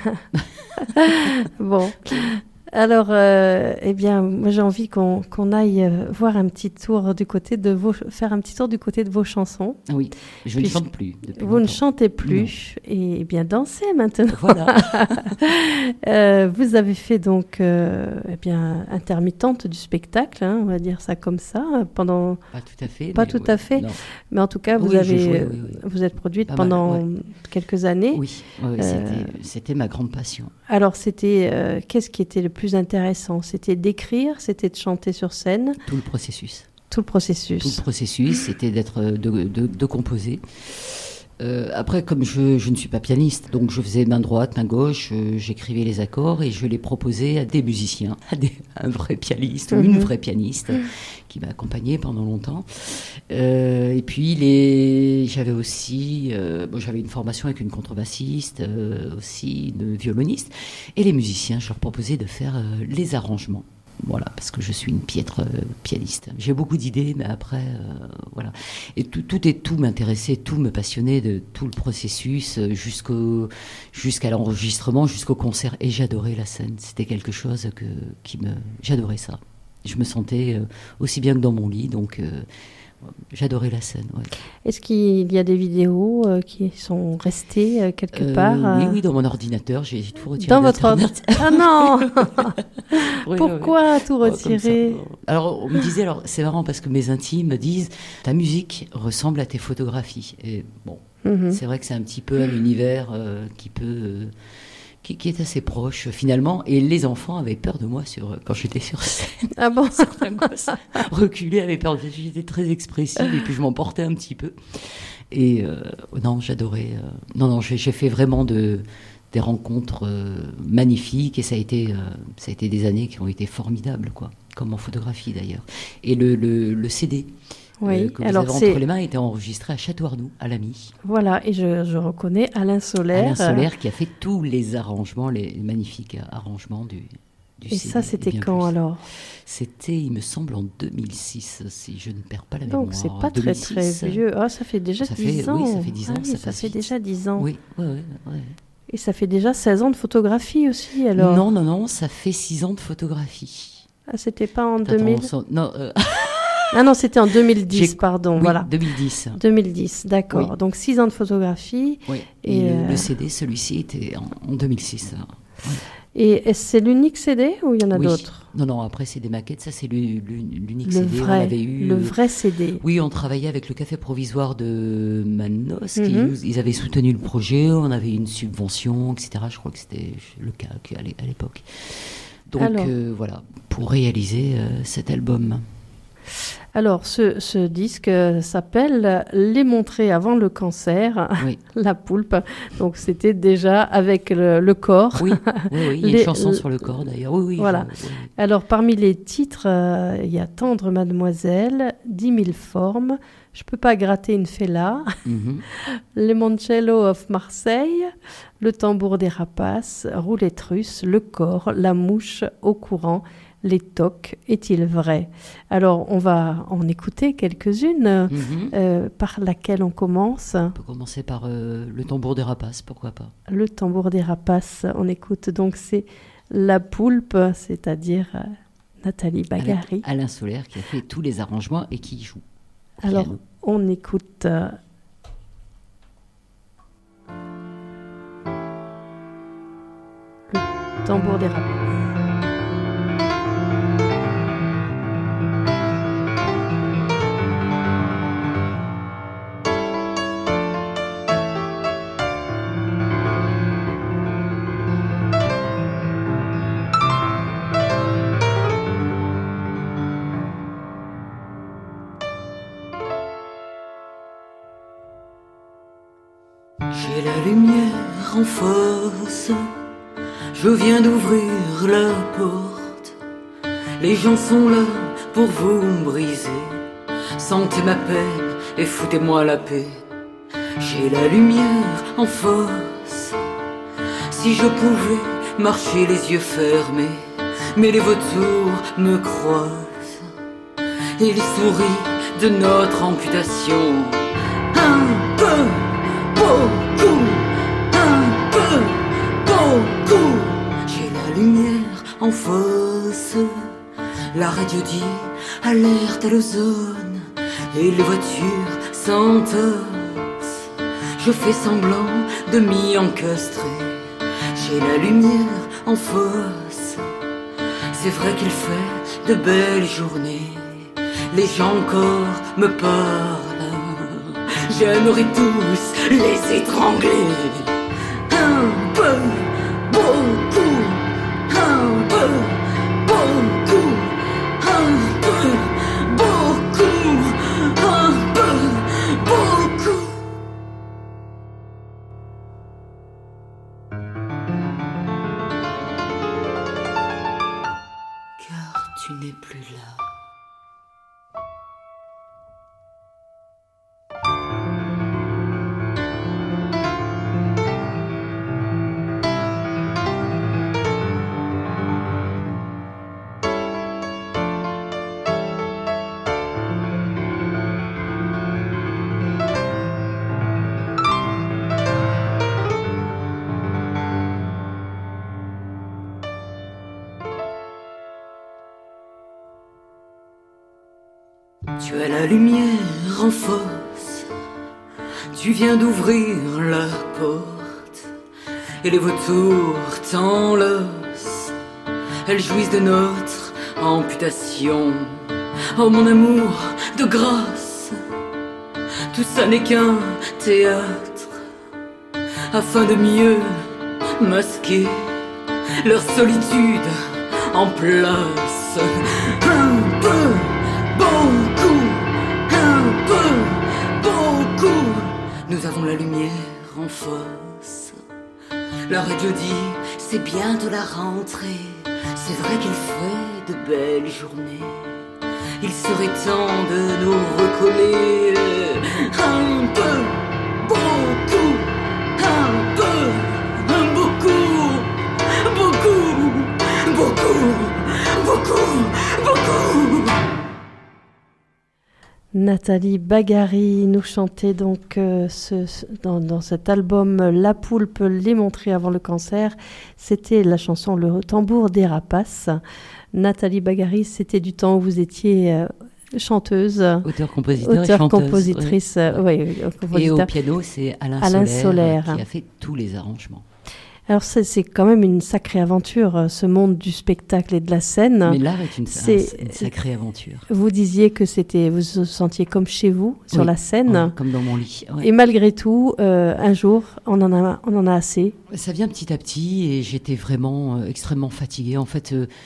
Speaker 1: Bon. Alors, euh, eh bien, moi j'ai envie qu'on, qu'on aille voir un petit tour du côté de vos, faire un petit tour du côté de vos chansons.
Speaker 2: Oui, je Puis, ne chante plus. Depuis
Speaker 1: vous
Speaker 2: longtemps.
Speaker 1: ne chantez plus, non. Et eh bien dansez maintenant.
Speaker 2: Voilà.
Speaker 1: euh, vous avez fait donc, euh, eh bien, intermittente du spectacle, hein, on va dire ça comme ça, pendant.
Speaker 2: Pas tout à fait.
Speaker 1: Pas tout
Speaker 2: ouais,
Speaker 1: à fait,
Speaker 2: non.
Speaker 1: Mais en tout cas, vous
Speaker 2: oui,
Speaker 1: avez,
Speaker 2: jouais, oui, oui.
Speaker 1: vous êtes produite
Speaker 2: Pas
Speaker 1: pendant
Speaker 2: mal, ouais.
Speaker 1: quelques années.
Speaker 2: Oui, ouais, euh, c'était, c'était ma grande passion.
Speaker 1: Alors, c'était, euh, qu'est-ce qui était le plus intéressant ? C'était d'écrire, c'était de chanter sur scène.
Speaker 2: Tout le processus.
Speaker 1: Tout le processus.
Speaker 2: Tout le processus, c'était d'être, de, de, de composer. Euh, après, comme je, je ne suis pas pianiste, donc je faisais main droite, main gauche, euh, j'écrivais les accords et je les proposais à des musiciens, à, des, à un vrai pianiste ou mm-hmm. une vraie pianiste mm-hmm. qui m'a accompagnée pendant longtemps. Euh, et puis, les, j'avais aussi, euh, bon, j'avais une formation avec une contrebassiste, euh, aussi une violoniste. Et les musiciens, je leur proposais de faire euh, les arrangements. Voilà, parce que je suis une piètre euh, pianiste. J'ai beaucoup d'idées, mais après, euh, voilà. Et tout, tout, et tout m'intéressait, tout me passionnait de tout le processus euh, jusqu'au, jusqu'à l'enregistrement, jusqu'au concert. Et j'adorais la scène. C'était quelque chose que, qui me... J'adorais ça. Je me sentais euh, aussi bien que dans mon lit, donc... Euh, j'adorais la scène. Ouais.
Speaker 1: Est-ce qu'il y a des vidéos euh, qui sont restées euh, quelque euh, part euh...
Speaker 2: Oui, oui, dans mon ordinateur, j'ai tout retiré.
Speaker 1: Dans votre ordinateur. Ah non.
Speaker 2: Oui,
Speaker 1: pourquoi oui. Tout retirer?
Speaker 2: Oh, alors, on me disait, alors c'est marrant parce que mes intimes me disent, ta musique ressemble à tes photographies. Et bon, Mmh. C'est vrai que c'est un petit peu un univers euh, qui peut... Euh, Qui, qui est assez proche finalement, et les enfants avaient peur de moi sur, quand j'étais sur scène.
Speaker 1: Ah bon?
Speaker 2: Certains gosses reculés avaient peur, j'étais très expressive et puis je m'emportais un petit peu. Et euh, non, j'adorais. Euh, non, non, j'ai, j'ai fait vraiment de, des rencontres euh, magnifiques et ça a été, euh, ça a été des années qui ont été formidables, quoi, comme en photographie d'ailleurs. Et le, le, le C D.
Speaker 1: Oui,
Speaker 2: euh, que vous
Speaker 1: alors
Speaker 2: avez
Speaker 1: c'est...
Speaker 2: entre les mains était enregistré à Château-Arnoux, à l'Ami.
Speaker 1: Voilà, et je, je reconnais Alain Solaire.
Speaker 2: Alain Solaire qui a fait tous les arrangements, les magnifiques arrangements du, du
Speaker 1: Et
Speaker 2: C D.
Speaker 1: ça, c'était
Speaker 2: et
Speaker 1: quand
Speaker 2: plus.
Speaker 1: alors?
Speaker 2: C'était, il me semble, en deux mille six, si je ne perds pas la
Speaker 1: Donc
Speaker 2: mémoire.
Speaker 1: c'est pas
Speaker 2: deux mille six,
Speaker 1: très très vieux. Ah, ça fait déjà
Speaker 2: ça
Speaker 1: dix
Speaker 2: fait,
Speaker 1: ans.
Speaker 2: Oui, ça fait dix ans.
Speaker 1: Ah, oui,
Speaker 2: ça
Speaker 1: ça fait
Speaker 2: vite.
Speaker 1: déjà dix ans.
Speaker 2: Oui, oui, oui. oui.
Speaker 1: Et ça fait déjà seize ans de photographie aussi, alors?
Speaker 2: Non, non, non, ça fait six ans de photographie.
Speaker 1: Ah, c'était pas en
Speaker 2: Attends,
Speaker 1: deux mille?
Speaker 2: on non, euh...
Speaker 1: Ah non, c'était en deux mille dix,
Speaker 2: J'ai...
Speaker 1: pardon.
Speaker 2: Oui,
Speaker 1: voilà.
Speaker 2: deux mille dix.
Speaker 1: deux mille dix, d'accord.
Speaker 2: Oui.
Speaker 1: Donc six ans de photographie.
Speaker 2: Oui. Et,
Speaker 1: et
Speaker 2: le,
Speaker 1: euh...
Speaker 2: le C D, celui-ci, était en, en deux mille six. Oui.
Speaker 1: Et c'est l'unique C D ou il y en a
Speaker 2: oui.
Speaker 1: d'autres?
Speaker 2: Non, non, après c'est des maquettes, ça c'est l'unique
Speaker 1: le
Speaker 2: C D.
Speaker 1: Vrai,
Speaker 2: on avait eu,
Speaker 1: le vrai C D.
Speaker 2: Oui, on travaillait avec le Café Provisoire de Manos, qui,
Speaker 1: Mm-hmm.
Speaker 2: ils avaient soutenu le projet, on avait une subvention, et cetera. Je crois que c'était le cas à l'époque. Donc euh, voilà, pour réaliser euh, cet album.
Speaker 1: Alors, ce, ce disque s'appelle « Les montrer avant le cancer oui. », La Poulpe. Donc, c'était déjà avec le, le corps.
Speaker 2: Oui, oui, oui, il y a les, une chanson sur le corps d'ailleurs. Oui, oui,
Speaker 1: voilà.
Speaker 2: Je, oui.
Speaker 1: Alors, parmi les titres, euh, il y a « Tendre Mademoiselle »,« Dix mille formes »,« Je peux pas gratter une fella mm-hmm. »,« Limoncello of Marseille »,« Le tambour des rapaces »,« Roulette russe »,« Le corps »,« La mouche au courant ». Les tocs, est-il vrai? Alors, on va en écouter quelques-unes, mm-hmm. euh, par laquelle on commence.
Speaker 2: On peut commencer par euh, le tambour des rapaces, pourquoi pas?
Speaker 1: Le tambour des rapaces, on écoute donc, c'est La Poulpe, c'est-à-dire euh, Nathalie Baghari.
Speaker 2: Alain, Alain Solaire qui a fait tous les arrangements et qui joue.
Speaker 1: Alors,
Speaker 2: piano.
Speaker 1: On écoute... Euh, le tambour des rapaces.
Speaker 5: J'ai la lumière en face, je viens d'ouvrir la porte. Les gens sont là pour vous briser. Sentez ma peine et foutez-moi la paix. J'ai la lumière en face. Si je pouvais marcher les yeux fermés, mais les vautours me croisent. Ils sourient de notre amputation. Un peu, beaucoup, un peu, beaucoup. J'ai la lumière en face. La radio dit alerte à l'ozone et les voitures s'entassent. Je fais semblant de m'y encastrer. J'ai la lumière en face. C'est vrai qu'il fait de belles journées. Les gens encore me parlent. J'aimerais tous les étrangler. Un peu, beaucoup, un peu, beaucoup, un peu, beaucoup, un peu, beaucoup. Car tu n'es plus là. Tu as la lumière en face, tu viens d'ouvrir la porte, et les vautours t'enlacent, elles jouissent de notre amputation. Oh mon amour, de grâce, tout ça n'est qu'un théâtre, afin de mieux masquer leur solitude en place. Un peu, beaucoup, un peu, beaucoup. Nous avons la lumière en face. La radio dit, c'est bientôt la rentrée. C'est vrai qu'il fait de belles journées. Il serait temps de nous recoller. Un peu, beaucoup, un peu, beaucoup, beaucoup, beaucoup, beaucoup, beaucoup.
Speaker 1: Nathalie Baghari nous chantait donc euh, ce, ce, dans, dans cet album La poule peut les montrer avant le cancer. C'était la chanson Le tambour des rapaces. Nathalie Baghari, c'était du temps où vous étiez euh, chanteuse,
Speaker 2: auteur-compositeur,
Speaker 1: auteur-compositrice,
Speaker 2: ouais.
Speaker 1: Ouais,
Speaker 2: Ouais. Et au piano, c'est Alain,
Speaker 1: Alain
Speaker 2: Solaire,
Speaker 1: Solaire
Speaker 2: qui a fait tous les arrangements.
Speaker 1: Alors c'est, c'est quand même une sacrée aventure, ce monde du spectacle et de la scène.
Speaker 2: Mais l'art est une, c'est, une sacrée aventure.
Speaker 1: Vous disiez que c'était, vous vous sentiez comme chez vous, sur
Speaker 2: oui,
Speaker 1: la scène.
Speaker 2: ouais, comme dans mon lit. Ouais.
Speaker 1: Et malgré tout, euh, un jour, on en a, on en a assez.
Speaker 2: Ça vient petit à petit et j'étais vraiment euh, extrêmement fatiguée. En fait, euh,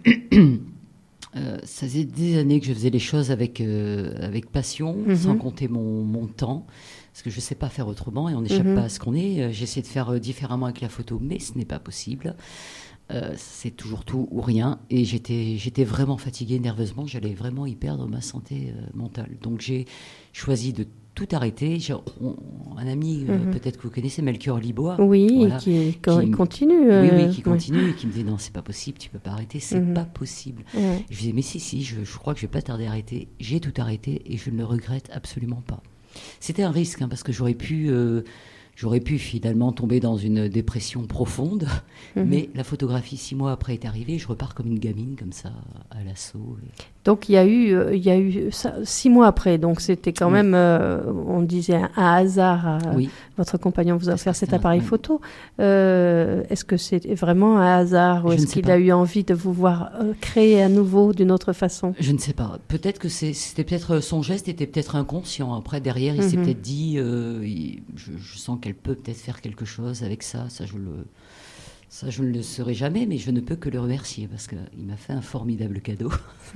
Speaker 2: euh, ça faisait des années que je faisais les choses avec, euh, avec passion, mm-hmm. sans compter mon, mon temps. Parce que je ne sais pas faire autrement et on n'échappe mmh. pas à ce qu'on est. J'essaie de faire euh, différemment avec la photo, mais ce n'est pas possible. Euh, c'est toujours tout ou rien. Et j'étais, j'étais vraiment fatiguée nerveusement. J'allais vraiment y perdre ma santé euh, mentale. Donc j'ai choisi de tout arrêter. J'ai on, un ami, euh, mmh. peut-être que vous connaissez, Melchior Libois.
Speaker 1: Oui,
Speaker 2: voilà,
Speaker 1: qui, qui,
Speaker 2: qui
Speaker 1: continue.
Speaker 2: Euh, oui, oui, qui
Speaker 1: oui.
Speaker 2: continue et qui me disait non, c'est pas possible, tu peux pas arrêter, c'est mmh. pas possible.
Speaker 1: Mmh.
Speaker 2: Je disais mais si, si, je, je crois que je vais pas tarder à arrêter. J'ai tout arrêté et je ne le regrette absolument pas. C'était un risque, hein, parce que j'aurais pu, euh, j'aurais pu finalement tomber dans une dépression profonde. Mmh. Mais la photographie, six mois après, est arrivée. Je repars comme une gamine, comme ça, à l'assaut. Et...
Speaker 1: Donc, il y a eu, euh, il y a eu ça, six mois après. Donc, c'était quand oui. même, euh, on disait, un, un hasard. À,
Speaker 2: oui.
Speaker 1: Votre compagnon vous a offert cet appareil un, photo. Euh, est-ce que c'est vraiment un hasard ou
Speaker 2: je
Speaker 1: est-ce qu'il pas. a eu envie de vous voir euh, créer à nouveau d'une autre façon ?
Speaker 2: Je ne sais pas. Peut-être que c'est, c'était peut-être son geste était peut-être inconscient. Après, derrière, il mm-hmm. s'est peut-être dit, euh, il, je, je sens qu'elle peut peut-être faire quelque chose avec ça. Ça, je le... Ça, je ne le saurais jamais, mais je ne peux que le remercier parce qu'il m'a fait un formidable cadeau.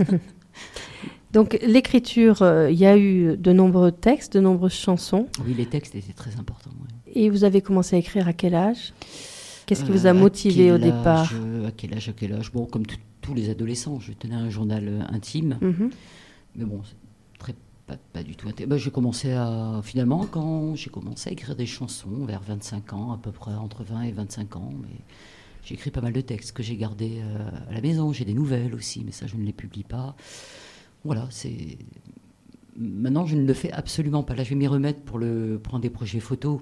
Speaker 1: Donc, l'écriture, il euh, y a eu de nombreux textes, de nombreuses chansons.
Speaker 2: Oui, les textes étaient très importants. Ouais.
Speaker 1: Et vous avez commencé à écrire à quel âge ? Qu'est-ce qui euh, vous a motivé au
Speaker 2: âge,
Speaker 1: départ ?
Speaker 2: À quel âge, à quel âge ? Bon, comme t- tous les adolescents, je tenais un journal euh, intime. Mm-hmm. Mais bon, c'est très, pas, pas du tout intéressant. Ben, j'ai commencé à... Finalement, quand j'ai commencé à écrire des chansons, vers vingt-cinq ans, à peu près entre vingt et vingt-cinq ans, mais... J'ai écrit pas mal de textes que j'ai gardés euh, à la maison. J'ai des nouvelles aussi, mais ça, je ne les publie pas. Voilà, c'est... Maintenant, je ne le fais absolument pas. Là, je vais m'y remettre pour le... prendre des projets photos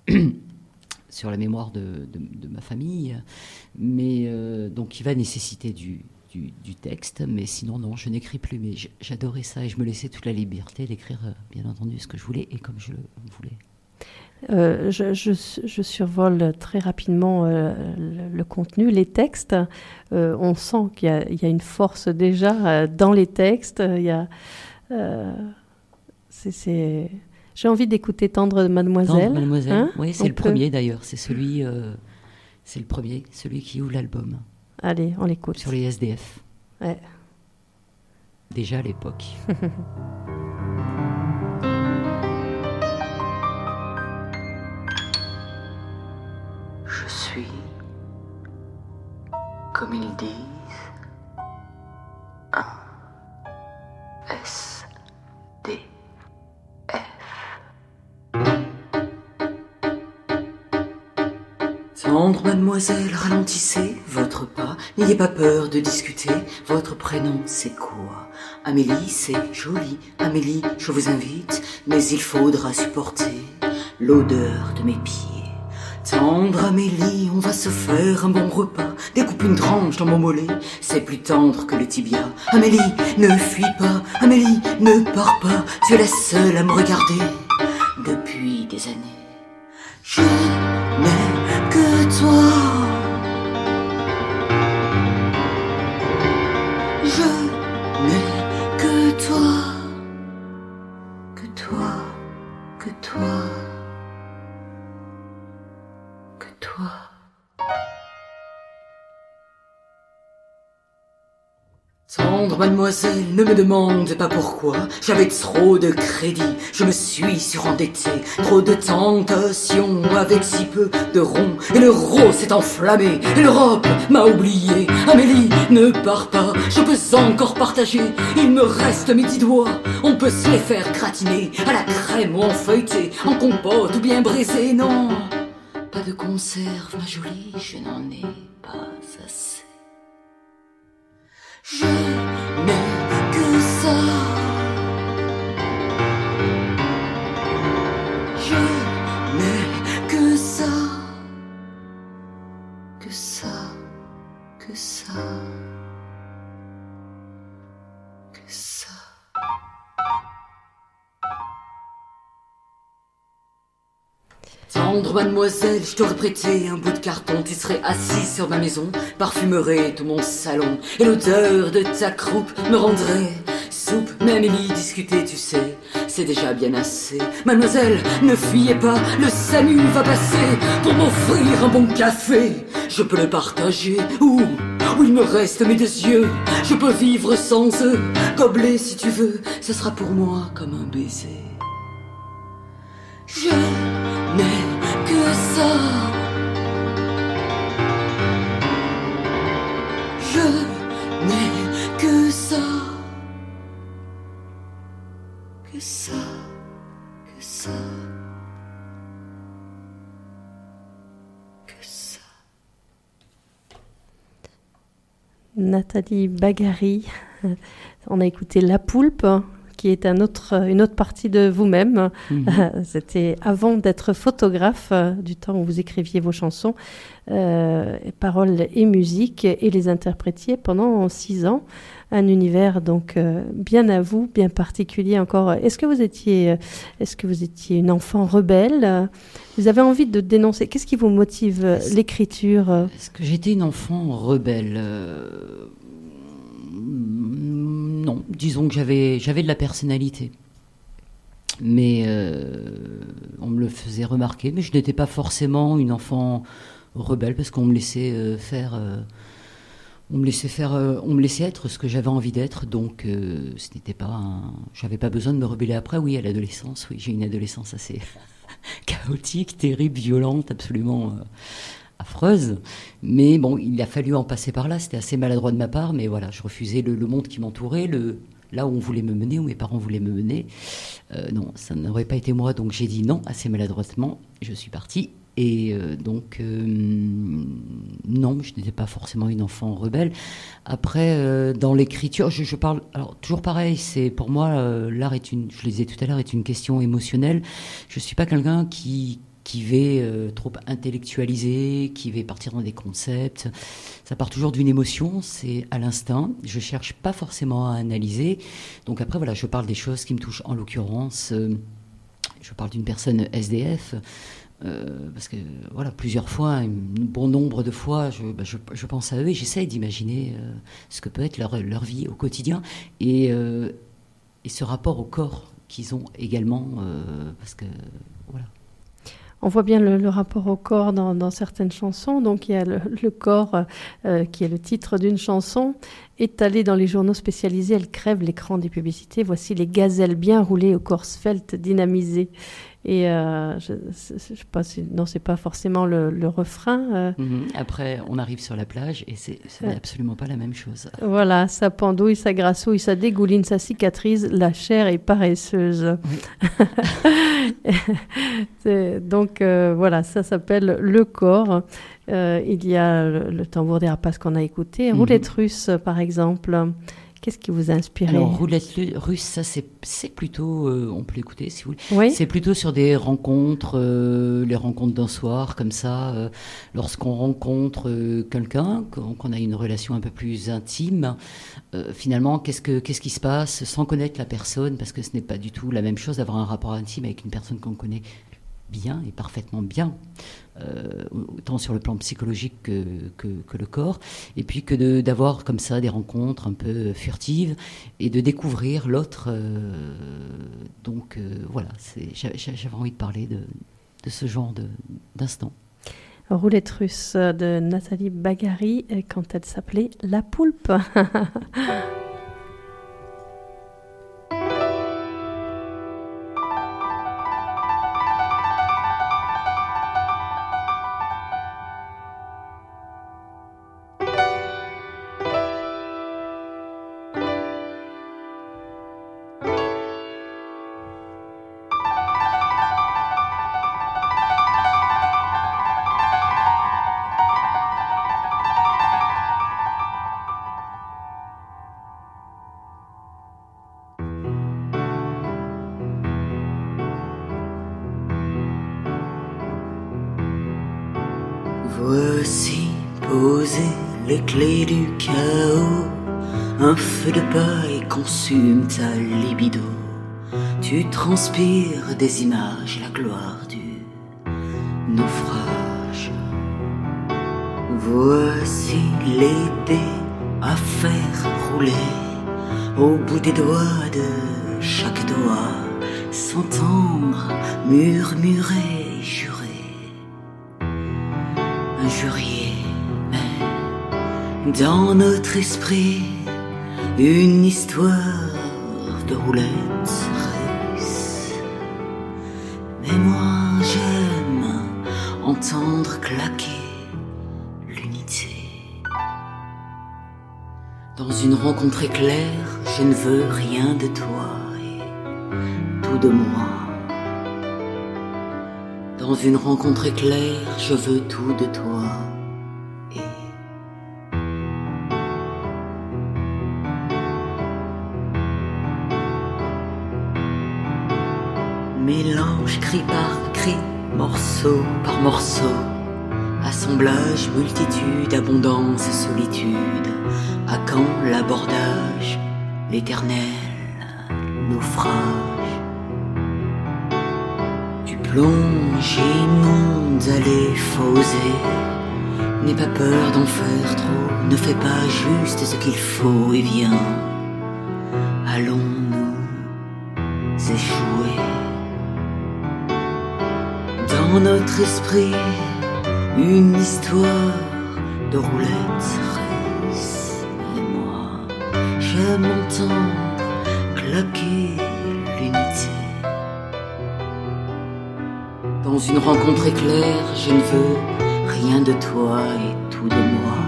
Speaker 2: sur la mémoire de, de, de ma famille. Mais euh, donc, il va nécessiter du, du, du texte. Mais sinon, non, je n'écris plus. Mais j'adorais ça et je me laissais toute la liberté d'écrire, bien entendu, ce que je voulais et comme je le voulais.
Speaker 1: Euh, je, je, je survole très rapidement euh, le, le contenu, les textes. Euh, on sent qu'il y a, il y a une force déjà euh, dans les textes. Il y a, euh, c'est, c'est... J'ai envie d'écouter Tendre Mademoiselle.
Speaker 2: Tendre Mademoiselle,
Speaker 1: hein
Speaker 2: oui, c'est on le peut... premier d'ailleurs. C'est celui, euh, c'est le premier, celui qui ouvre l'album.
Speaker 1: Allez, on l'écoute.
Speaker 2: Sur les S D F.
Speaker 1: Ouais.
Speaker 2: Déjà à l'époque.
Speaker 5: Je suis, comme ils disent, un S D F. Tendre mademoiselle, ralentissez votre pas, n'ayez pas peur de discuter, votre prénom c'est quoi ? Amélie, c'est joli, Amélie, je vous invite, mais il faudra supporter l'odeur de mes pieds. Tendre Amélie, on va se faire un bon repas. Découpe une tranche dans mon mollet, c'est plus tendre que le tibia. Amélie, ne fuis pas, Amélie, ne pars pas. Tu es la seule à me regarder depuis des années. Je n'ai que toi. Je n'ai que toi. Que toi, que toi. Tendre mademoiselle, ne me demande pas pourquoi. J'avais trop de crédit, je me suis surendetté. Trop de tentations avec si peu de ronds. Et l'euro s'est enflammé, et l'Europe m'a oublié. Amélie, ne pars pas, je peux encore partager. Il me reste mes dix doigts, on peut se les faire gratiner. À la crème ou en feuilleté, en compote ou bien brisé. Non, pas de conserve, ma jolie, je n'en ai pas assez. Je n'ai que ça. Je n'ai que ça. Que ça. Que ça. Que ça. Tendre mademoiselle, je t'aurais prêté un bout de carton. Tu serais assis sur ma maison, parfumerais tout mon salon. Et l'odeur de ta croupe me rendrait soupe. Mais Amélie, discuter, tu sais, c'est déjà bien assez. Mademoiselle, ne fuyez pas, le SAMU va passer pour m'offrir un bon café. Je peux le partager, ou, ou il me reste mes deux yeux. Je peux vivre sans eux, gobelet si tu veux. Ce sera pour moi comme un baiser. Je n'ai que ça. Je n'ai que ça. Que ça. Que ça. Que ça.
Speaker 1: Nathalie Baghari, on a écouté La Poulpe, qui est un autre, une autre partie de vous-même. Mmh. Euh, c'était avant d'être photographe, euh, du temps où vous écriviez vos chansons, euh, paroles et musique, et les interprétiez pendant six ans. Un univers donc euh, bien à vous, bien particulier encore. Est-ce que vous étiez, est-ce que vous étiez une enfant rebelle ? Vous avez envie de dénoncer ? Qu'est-ce qui vous motive est-ce, l'écriture ?
Speaker 2: Est-ce que j'étais une enfant rebelle ? euh... Non, disons que j'avais, j'avais de la personnalité. Mais euh, on me le faisait remarquer. Mais je n'étais pas forcément une enfant rebelle parce qu'on me laissait euh, faire... Euh, on me laissait faire... Euh, on me laissait être ce que j'avais envie d'être. Donc, euh, ce n'était pas un... J'avais pas besoin de me rebeller après. Oui, à l'adolescence, oui, j'ai une adolescence assez chaotique, terrible, violente, absolument... Euh, affreuse, mais bon, il a fallu en passer par là, c'était assez maladroit de ma part, mais voilà, je refusais le, le monde qui m'entourait, le, là où on voulait me mener, où mes parents voulaient me mener, euh, non, ça n'aurait pas été moi, donc j'ai dit non, assez maladroitement, je suis partie, et euh, donc, euh, non, je n'étais pas forcément une enfant rebelle. Après, euh, dans l'écriture, je, je parle, alors toujours pareil, c'est pour moi, euh, l'art est une, je le disais tout à l'heure, est une question émotionnelle, je suis pas quelqu'un qui qui va euh, trop intellectualiser, qui va partir dans des concepts. Ça part toujours d'une émotion, c'est à l'instinct. Je cherche pas forcément à analyser. Donc après, voilà, je parle des choses qui me touchent. En l'occurrence, euh, je parle d'une personne S D F, euh, parce que, voilà, plusieurs fois, un bon nombre de fois, je, bah, je, je pense à eux et j'essaie d'imaginer euh, ce que peut être leur, leur vie au quotidien. Et, euh, et ce rapport au corps qu'ils ont également, euh, parce que, voilà.
Speaker 1: On voit bien le, le rapport au corps dans, dans certaines chansons. Donc, il y a le, le corps euh, qui est le titre d'une chanson. Étalée dans les journaux spécialisés, elle crève l'écran des publicités. Voici les gazelles bien roulées au corps svelte dynamisé. Et euh, je, je, je pense, non, c'est pas forcément le, le refrain. Euh.
Speaker 2: Mmh. Après, on arrive sur la plage et c'est, c'est ouais. absolument pas la même chose.
Speaker 1: Voilà, ça pendouille, ça grassouille, ça dégouline, ça cicatrise, la chair est paresseuse. Oui. c'est, donc euh, voilà, ça s'appelle le corps. Euh, il y a le, le tambour des rapaces qu'on a écouté, mmh. Roulette russe par exemple. Qu'est-ce qui vous a inspiré ?
Speaker 2: Alors, roulette russe, ça, c'est, c'est plutôt... Euh, on peut l'écouter, si vous voulez.
Speaker 1: Oui.
Speaker 2: C'est plutôt sur des rencontres, euh, les rencontres d'un soir, comme ça. Euh, lorsqu'on rencontre euh, quelqu'un, qu'on, qu'on a une relation un peu plus intime, euh, finalement, qu'est-ce, que, qu'est-ce qui se passe sans connaître la personne ? Parce que ce n'est pas du tout la même chose d'avoir un rapport intime avec une personne qu'on connaît bien et parfaitement bien, euh, autant sur le plan psychologique que, que, que le corps, et puis que de, d'avoir comme ça des rencontres un peu furtives et de découvrir l'autre. Euh, donc euh, voilà, c'est, j'avais, j'avais envie de parler de, de ce genre de, d'instant.
Speaker 1: Roulette russe de Nathalie Baghari quand elle s'appelait La Poulpe.
Speaker 5: Voici posées les clés du chaos. Un feu de paille consume ta libido. Tu transpires des images, la gloire du naufrage. Voici les dés à faire rouler au bout des doigts de chaque doigt. S'entendre, murmurer, jurer, injurier, mais dans notre esprit, une histoire de roulette russe. Mais moi j'aime entendre claquer l'unité. Dans une rencontre éclair, je ne veux rien de toi et tout de moi. Dans une rencontre éclair, je veux tout de toi. Mélange cri par cri, morceau par morceau, assemblage, multitude, abondance, solitude. À quand l'abordage, l'éternel naufrage? Tu plonges, immonde, allez, faut oser. N'aie pas peur d'en faire trop, ne fais pas juste ce qu'il faut et viens. Allons-nous échouer? Dans notre esprit, une histoire de roulette russe. Et moi, j'aime entendre claquer l'unité. Dans une rencontre éclair, je ne veux rien de toi et tout de moi.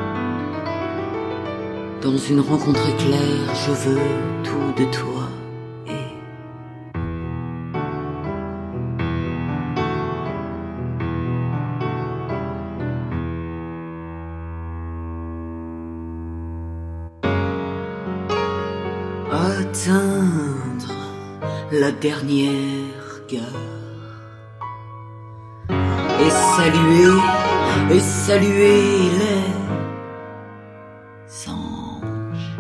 Speaker 5: Dans une rencontre éclair, je veux tout de toi. Atteindre la dernière gare et saluer, et saluer les anges.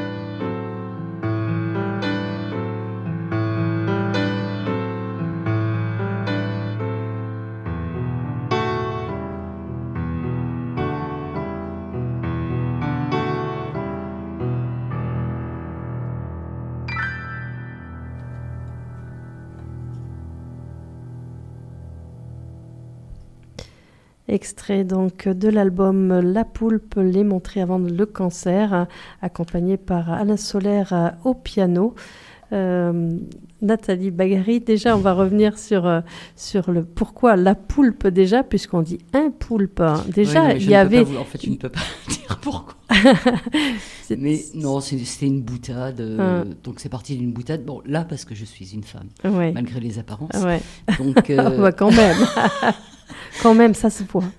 Speaker 1: Extrait donc de l'album La Poulpe, les montrées avant le cancer, accompagné par Alain Solaire au piano. Euh, Nathalie Bagary, déjà on va revenir sur, sur le pourquoi la poulpe déjà, puisqu'on dit un poulpe. Déjà,
Speaker 2: oui,
Speaker 1: il y avait...
Speaker 2: Vous, en fait, je ne peux pas dire pourquoi. Mais non, c'était une boutade. Euh, ah. Donc c'est parti d'une boutade. Bon, là, parce que je suis une femme, ouais. Malgré les apparences.
Speaker 1: Ouais.
Speaker 2: Donc, euh...
Speaker 1: bah, quand même. Quand même, ça se voit.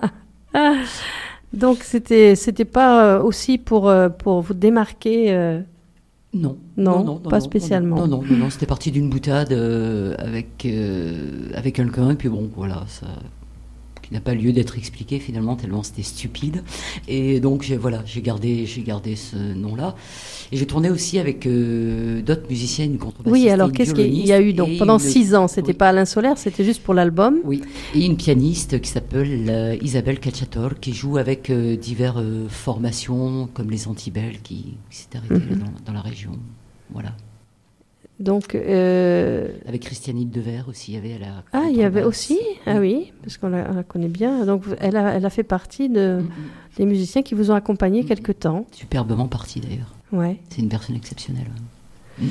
Speaker 1: Donc, c'était, c'était pas aussi pour, pour vous démarquer euh...
Speaker 2: non.
Speaker 1: Non,
Speaker 2: non, non,
Speaker 1: pas
Speaker 2: non,
Speaker 1: spécialement.
Speaker 2: Non, non, non, non, c'était parti d'une boutade euh, avec, euh, avec quelqu'un, et puis bon, voilà, ça qui n'a pas lieu d'être expliqué finalement, tellement c'était stupide. Et donc, j'ai, voilà, j'ai gardé, j'ai gardé ce nom-là. Et j'ai tourné aussi avec euh, d'autres musiciens, une contrebassiste.
Speaker 1: Oui, alors qu'est-ce qu'il y a eu donc pendant une... six ans? C'était oui. Pas Alain Solaire, c'était juste pour l'album.
Speaker 2: Oui, et une pianiste qui s'appelle euh, Isabelle Cacciator, qui joue avec euh, diverses euh, formations, comme les Antibelles, qui, qui s'est arrêtée mm-hmm. dans, dans la région. Voilà.
Speaker 1: Donc, euh...
Speaker 2: avec Christianine Devers aussi, il y avait la.
Speaker 1: Ah, il y avait aussi, oui. Ah oui, parce qu'on la, on la connaît bien. Donc, elle a, elle a fait partie de, mm-hmm. des musiciens qui vous ont accompagné mm-hmm. quelque temps.
Speaker 2: Superbement partie d'ailleurs.
Speaker 1: Ouais.
Speaker 2: C'est une personne exceptionnelle. Mm.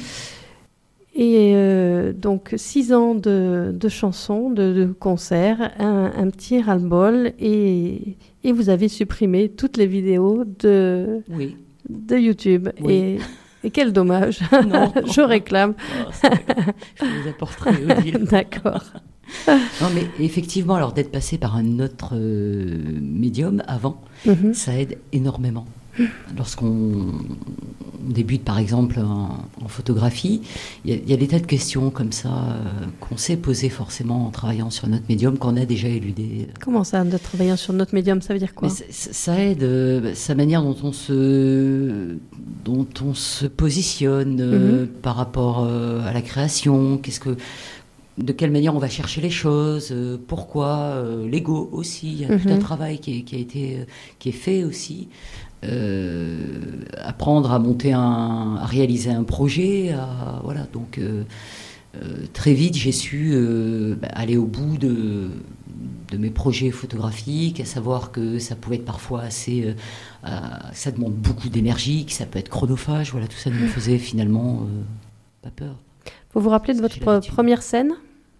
Speaker 1: Et euh, donc, six ans de, de chansons, de, de concerts, un, un petit ras-le-bol, et, et vous avez supprimé toutes les vidéos de,
Speaker 2: oui.
Speaker 1: de YouTube.
Speaker 2: Oui.
Speaker 1: Et, et quel dommage.
Speaker 2: Non.
Speaker 1: Je réclame.
Speaker 2: Oh, je vous apporterai au deal.
Speaker 1: D'accord.
Speaker 2: Non, mais effectivement, alors d'être passé par un autre euh, médium avant, mm-hmm. ça aide énormément. Lorsqu'on débute, par exemple, en, en photographie, il y, y a des tas de questions comme ça euh, qu'on s'est posées forcément en travaillant sur notre médium, qu'on a déjà éludé.
Speaker 1: Comment ça, de travailler sur notre médium, ça veut dire quoi?
Speaker 2: Mais ça aide, euh, sa manière dont on se, dont on se positionne euh, mm-hmm. par rapport euh, à la création, qu'est-ce que... de quelle manière on va chercher les choses, euh, pourquoi, euh, l'ego aussi, il y a mm-hmm. tout un travail qui, est, qui, a été, euh, qui est fait aussi. Euh, apprendre à monter un, à réaliser un projet, à, voilà, donc euh, euh, très vite j'ai su euh, bah, aller au bout de, de mes projets photographiques, à savoir que ça pouvait être parfois assez, euh, euh, ça demande beaucoup d'énergie, que ça peut être chronophage, voilà, tout ça ne me faisait finalement euh, pas peur.
Speaker 1: Vous vous rappelez de votre première scène?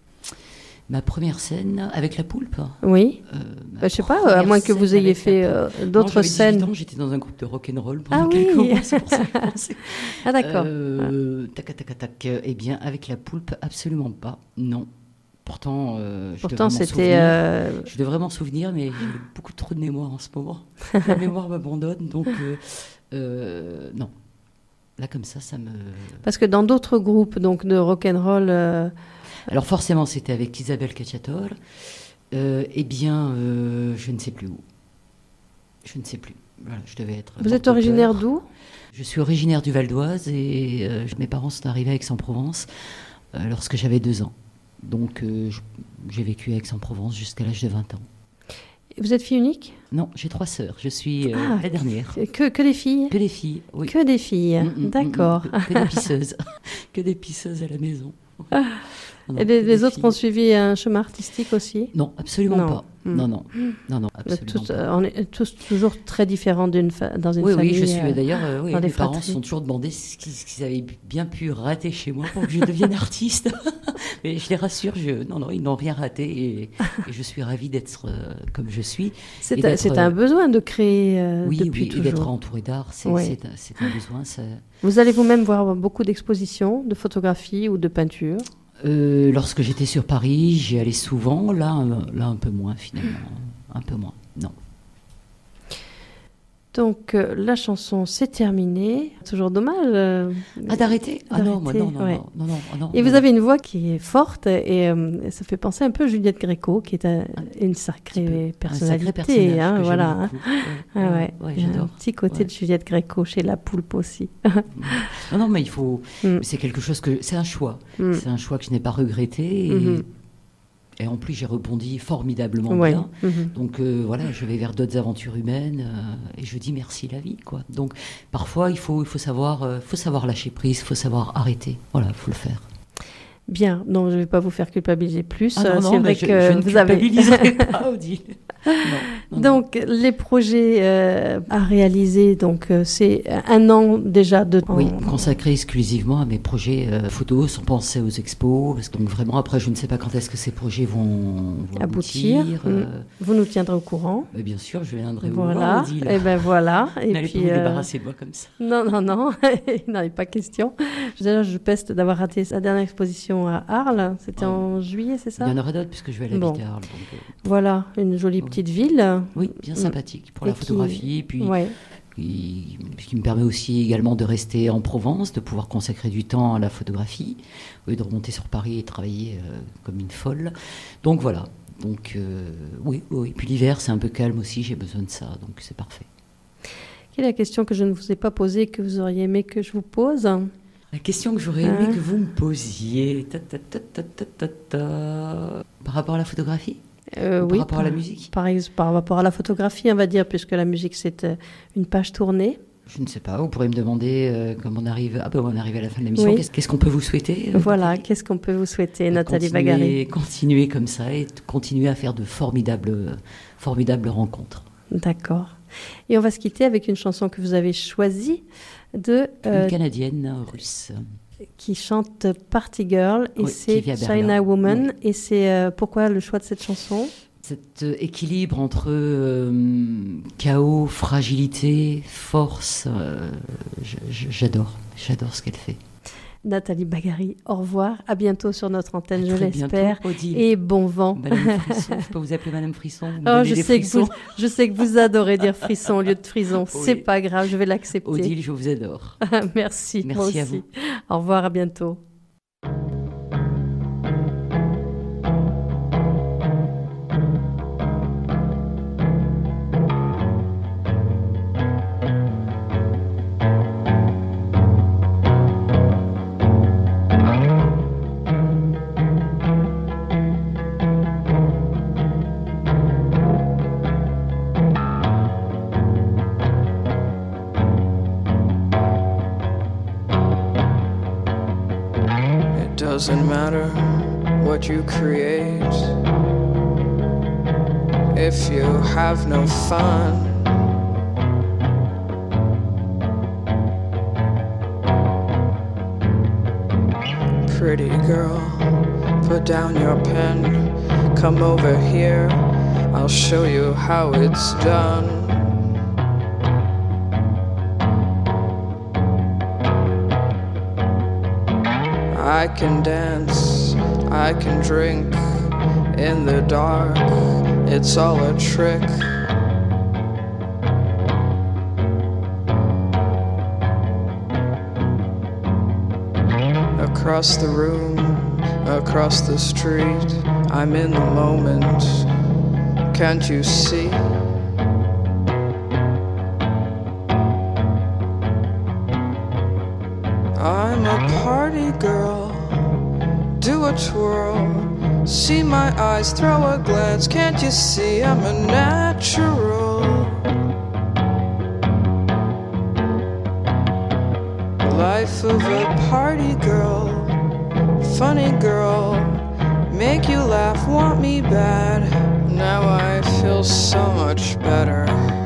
Speaker 2: Ma première scène avec la poulpe.
Speaker 1: Oui. Euh, bah, je sais pas, à moins que vous ayez fait euh, d'autres non, scènes.
Speaker 2: dix-huit ans, j'étais dans un groupe de rock'n'roll pendant
Speaker 1: ah,
Speaker 2: quelques
Speaker 1: oui.
Speaker 2: mois, c'est pour ça que je pensais.
Speaker 1: Ah d'accord.
Speaker 2: Euh, ah. Tac, tac, tac. Eh bien, avec la poulpe, absolument pas. Non. Pourtant, euh, je,
Speaker 1: Pourtant
Speaker 2: devrais
Speaker 1: c'était. Euh...
Speaker 2: je devrais m'en souvenir, mais j'ai beaucoup trop de mémoire en ce moment. La mémoire m'abandonne, donc euh, euh, non. Là, comme ça, ça me.
Speaker 1: Parce que dans d'autres groupes, donc de rock'n'roll. Euh...
Speaker 2: Alors forcément, c'était avec Isabelle Cacciatore. Euh, eh bien, euh, je ne sais plus où. Je ne sais plus. Voilà, je devais être.
Speaker 1: Vous êtes originaire d'où?
Speaker 2: Je suis originaire du Val d'Oise et euh, mes parents sont arrivés à Aix-en-Provence euh, lorsque j'avais deux ans. Donc, euh, je, j'ai vécu à Aix-en-Provence jusqu'à l'âge de vingt ans.
Speaker 1: Vous êtes fille unique?
Speaker 2: Non, j'ai trois sœurs. Je suis euh,
Speaker 1: ah,
Speaker 2: la dernière.
Speaker 1: Que, que des filles?
Speaker 2: Que des filles, oui.
Speaker 1: Que des filles, mmh, d'accord.
Speaker 2: Mmh, que des pisseuses. Que des pisseuses à la maison.
Speaker 1: Ah. Non, et les, les autres filles. Ont suivi un chemin artistique aussi?
Speaker 2: Non, absolument
Speaker 1: non.
Speaker 2: pas.
Speaker 1: Mmh.
Speaker 2: Non, non, non, non, absolument
Speaker 1: tous,
Speaker 2: pas.
Speaker 1: On est tous toujours très différents d'une fa- dans une
Speaker 2: oui,
Speaker 1: famille.
Speaker 2: Oui, je suis
Speaker 1: euh,
Speaker 2: d'ailleurs. Euh, oui, mes
Speaker 1: parents
Speaker 2: parents se sont toujours demandé ce qu'ils, ce qu'ils avaient bien pu rater chez moi pour que je devienne artiste. Mais je les rassure, je, non, non, ils n'ont rien raté et, et je suis ravie d'être euh, comme je suis.
Speaker 1: C'est, un, c'est un besoin de créer euh,
Speaker 2: oui,
Speaker 1: depuis
Speaker 2: oui,
Speaker 1: toujours.
Speaker 2: Et d'être entouré d'art, c'est,
Speaker 1: oui.
Speaker 2: c'est, un, c'est un besoin. Ça...
Speaker 1: Vous allez vous-même voir beaucoup d'expositions, de photographies ou de peintures?
Speaker 2: Euh, lorsque j'étais sur Paris, j'y allais souvent. Là, un, là, un peu moins finalement, un peu moins. Non.
Speaker 1: Donc euh, la chanson c'est terminé. Toujours dommage. Euh,
Speaker 2: ah d'arrêter. Ah non, moi, non, non,
Speaker 1: ouais.
Speaker 2: non, non, non, non.
Speaker 1: Et
Speaker 2: non.
Speaker 1: vous avez une voix qui est forte et euh, ça fait penser un peu à Juliette Gréco, qui est un, une sacrée personnalité.
Speaker 2: Un sacré
Speaker 1: hein, voilà. Hein.
Speaker 2: Ouais,
Speaker 1: ah ouais.
Speaker 2: ouais,
Speaker 1: j'adore. Un petit côté
Speaker 2: ouais.
Speaker 1: de Juliette Gréco chez La Poulpe aussi.
Speaker 2: non, non, mais il faut.
Speaker 1: Mm.
Speaker 2: C'est quelque chose que c'est un choix.
Speaker 1: Mm.
Speaker 2: C'est un choix que je n'ai pas regretté. Et...
Speaker 1: Mm-hmm.
Speaker 2: Et en plus, j'ai rebondi formidablement
Speaker 1: ouais.
Speaker 2: bien.
Speaker 1: Mm-hmm.
Speaker 2: Donc euh, voilà, je vais vers d'autres aventures humaines euh, et je dis merci la vie, quoi. Donc parfois, il faut, il faut savoir, euh, faut savoir lâcher prise, il faut savoir arrêter. Voilà, il faut le faire.
Speaker 1: Bien, non, je ne vais pas vous faire culpabiliser plus.
Speaker 2: Ah non,
Speaker 1: c'est
Speaker 2: non,
Speaker 1: vrai
Speaker 2: je,
Speaker 1: que
Speaker 2: je ne
Speaker 1: vous avez.
Speaker 2: culpabiliserai pas, Odile. Non, non,
Speaker 1: donc
Speaker 2: non.
Speaker 1: les projets euh, à réaliser, donc euh, c'est un an déjà de temps.
Speaker 2: Oui, consacré exclusivement à mes projets euh, photos, sans penser aux expos. Parce que, donc vraiment, après, je ne sais pas quand est-ce que ces projets vont, vont aboutir.
Speaker 1: aboutir. Euh, vous nous tiendrez au courant.
Speaker 2: Mais bien sûr, je viendrai
Speaker 1: voilà.
Speaker 2: vous voir, Odile.
Speaker 1: Et ben voilà.
Speaker 2: Et n'allez puis, pas vous euh... débarrasser de moi comme ça.
Speaker 1: Non, non, non, il n'en est pas question. D'ailleurs, je peste d'avoir raté sa dernière exposition à Arles. C'était oh. en juillet, c'est ça?
Speaker 2: Il y en aura d'autres puisque je vais aller
Speaker 1: bon.
Speaker 2: habiter à Arles. Donc, euh...
Speaker 1: Voilà, une jolie petite ville.
Speaker 2: Oui, bien sympathique pour
Speaker 1: et
Speaker 2: la photographie.
Speaker 1: Qui...
Speaker 2: Puis,
Speaker 1: ouais.
Speaker 2: qui, qui me permet aussi également de rester en Provence, de pouvoir consacrer du temps à la photographie, au lieu de remonter sur Paris et travailler euh, comme une folle. Donc voilà. Donc euh, oui, oui. Puis l'hiver, c'est un peu calme aussi, j'ai besoin de ça, donc c'est parfait.
Speaker 1: Quelle est la question que je ne vous ai pas posée, que vous auriez aimé que je vous pose?
Speaker 2: La question que j'aurais aimé hein? que vous me posiez, ta, ta, ta, ta, ta, ta, ta. Par rapport à la photographie
Speaker 1: euh,
Speaker 2: Par
Speaker 1: oui,
Speaker 2: rapport
Speaker 1: par,
Speaker 2: à la musique
Speaker 1: par, par rapport à la photographie, on va dire, puisque la musique, c'est euh, une page tournée.
Speaker 2: Je ne sais pas, vous pourrez me demander euh, comment on arrive, ah ben on arrive à la fin de l'émission,
Speaker 1: oui.
Speaker 2: qu'est-ce, qu'est-ce qu'on peut vous souhaiter euh,
Speaker 1: Voilà,
Speaker 2: Nathalie
Speaker 1: qu'est-ce qu'on peut vous souhaiter, euh, Nathalie
Speaker 2: continuer,
Speaker 1: Vagari.
Speaker 2: Continuer comme ça et continuer à faire de formidables, formidables rencontres.
Speaker 1: D'accord. Et on va se quitter avec une chanson que vous avez choisie de...
Speaker 2: Euh, une Canadienne russe.
Speaker 1: Qui chante Party Girl, et
Speaker 2: oui,
Speaker 1: c'est China Woman. Oui. Et c'est euh, pourquoi le choix de cette chanson?
Speaker 2: Cet euh, équilibre entre euh, chaos, fragilité, force, euh, je, je, j'adore. J'adore ce qu'elle fait.
Speaker 1: Nathalie Bagary, au revoir. À bientôt sur notre antenne,
Speaker 2: À
Speaker 1: je
Speaker 2: très
Speaker 1: l'espère.
Speaker 2: bientôt, Odile.
Speaker 1: Et bon vent.
Speaker 2: Madame Frisson, je peux vous appeler Madame Frisson, vous me
Speaker 1: Oh,
Speaker 2: donnez
Speaker 1: je,
Speaker 2: des
Speaker 1: sais que
Speaker 2: frissons.
Speaker 1: vous, je sais que vous adorez dire frisson au lieu de frison.
Speaker 2: Oui.
Speaker 1: C'est pas grave, je vais l'accepter.
Speaker 2: Odile, je vous adore.
Speaker 1: Merci,
Speaker 2: Merci
Speaker 1: moi aussi.
Speaker 2: à vous.
Speaker 1: Au revoir, à bientôt.
Speaker 6: Doesn't matter what you create if you have no fun. Pretty girl, put down your pen, come over here, I'll show you how it's done. I can dance, I can drink in the dark, it's all a trick. Across the room, across the street, I'm in the moment, can't you see? I'm a party girl, do a twirl, see my eyes, throw a glance, can't you see I'm a natural? Life of a party girl, funny girl, make you laugh, want me bad, now I feel so much better.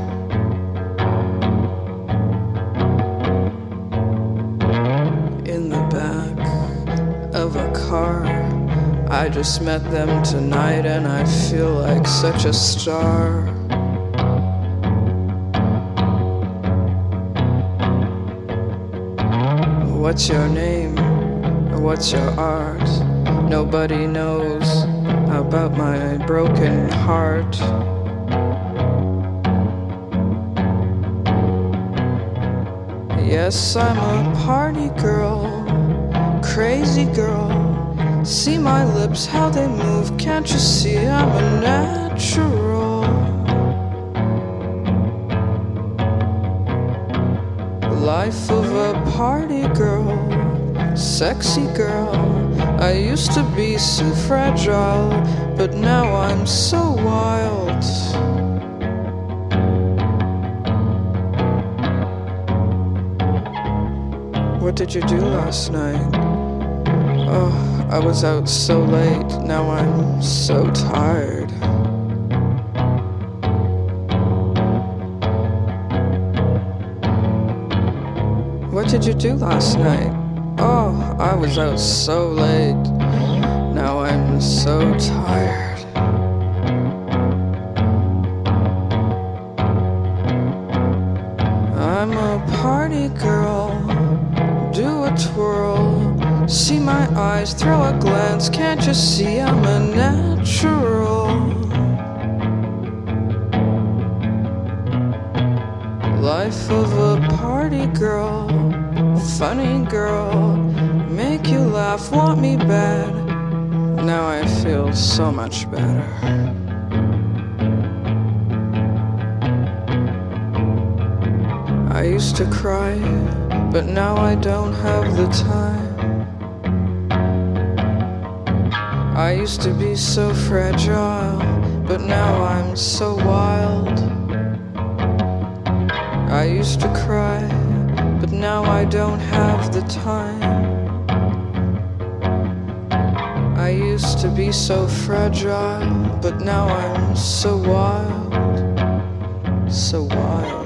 Speaker 6: I just met them tonight and I feel like such a star. What's your name? What's your art? Nobody knows about my broken heart. Yes, I'm a party girl, crazy girl. See my lips, how they move, can't you see I'm a natural? Life of a party girl, sexy girl. I used to be so fragile, but now I'm so wild. What did you do last night? Oh, I was out so late, now I'm so tired. What did you do last night? Oh, I was out so late, now I'm so tired. I'm a party girl, do a twirl, see my eyes, throw a glance, can't you see I'm a natural? Life of a party girl, funny girl, make you laugh, want me bad, now I feel so much better. I used to cry, but now I don't have the time. I used to be so fragile, but now I'm so wild. I used to cry, but now I don't have the time. I used to be so fragile, but now I'm so wild, so wild.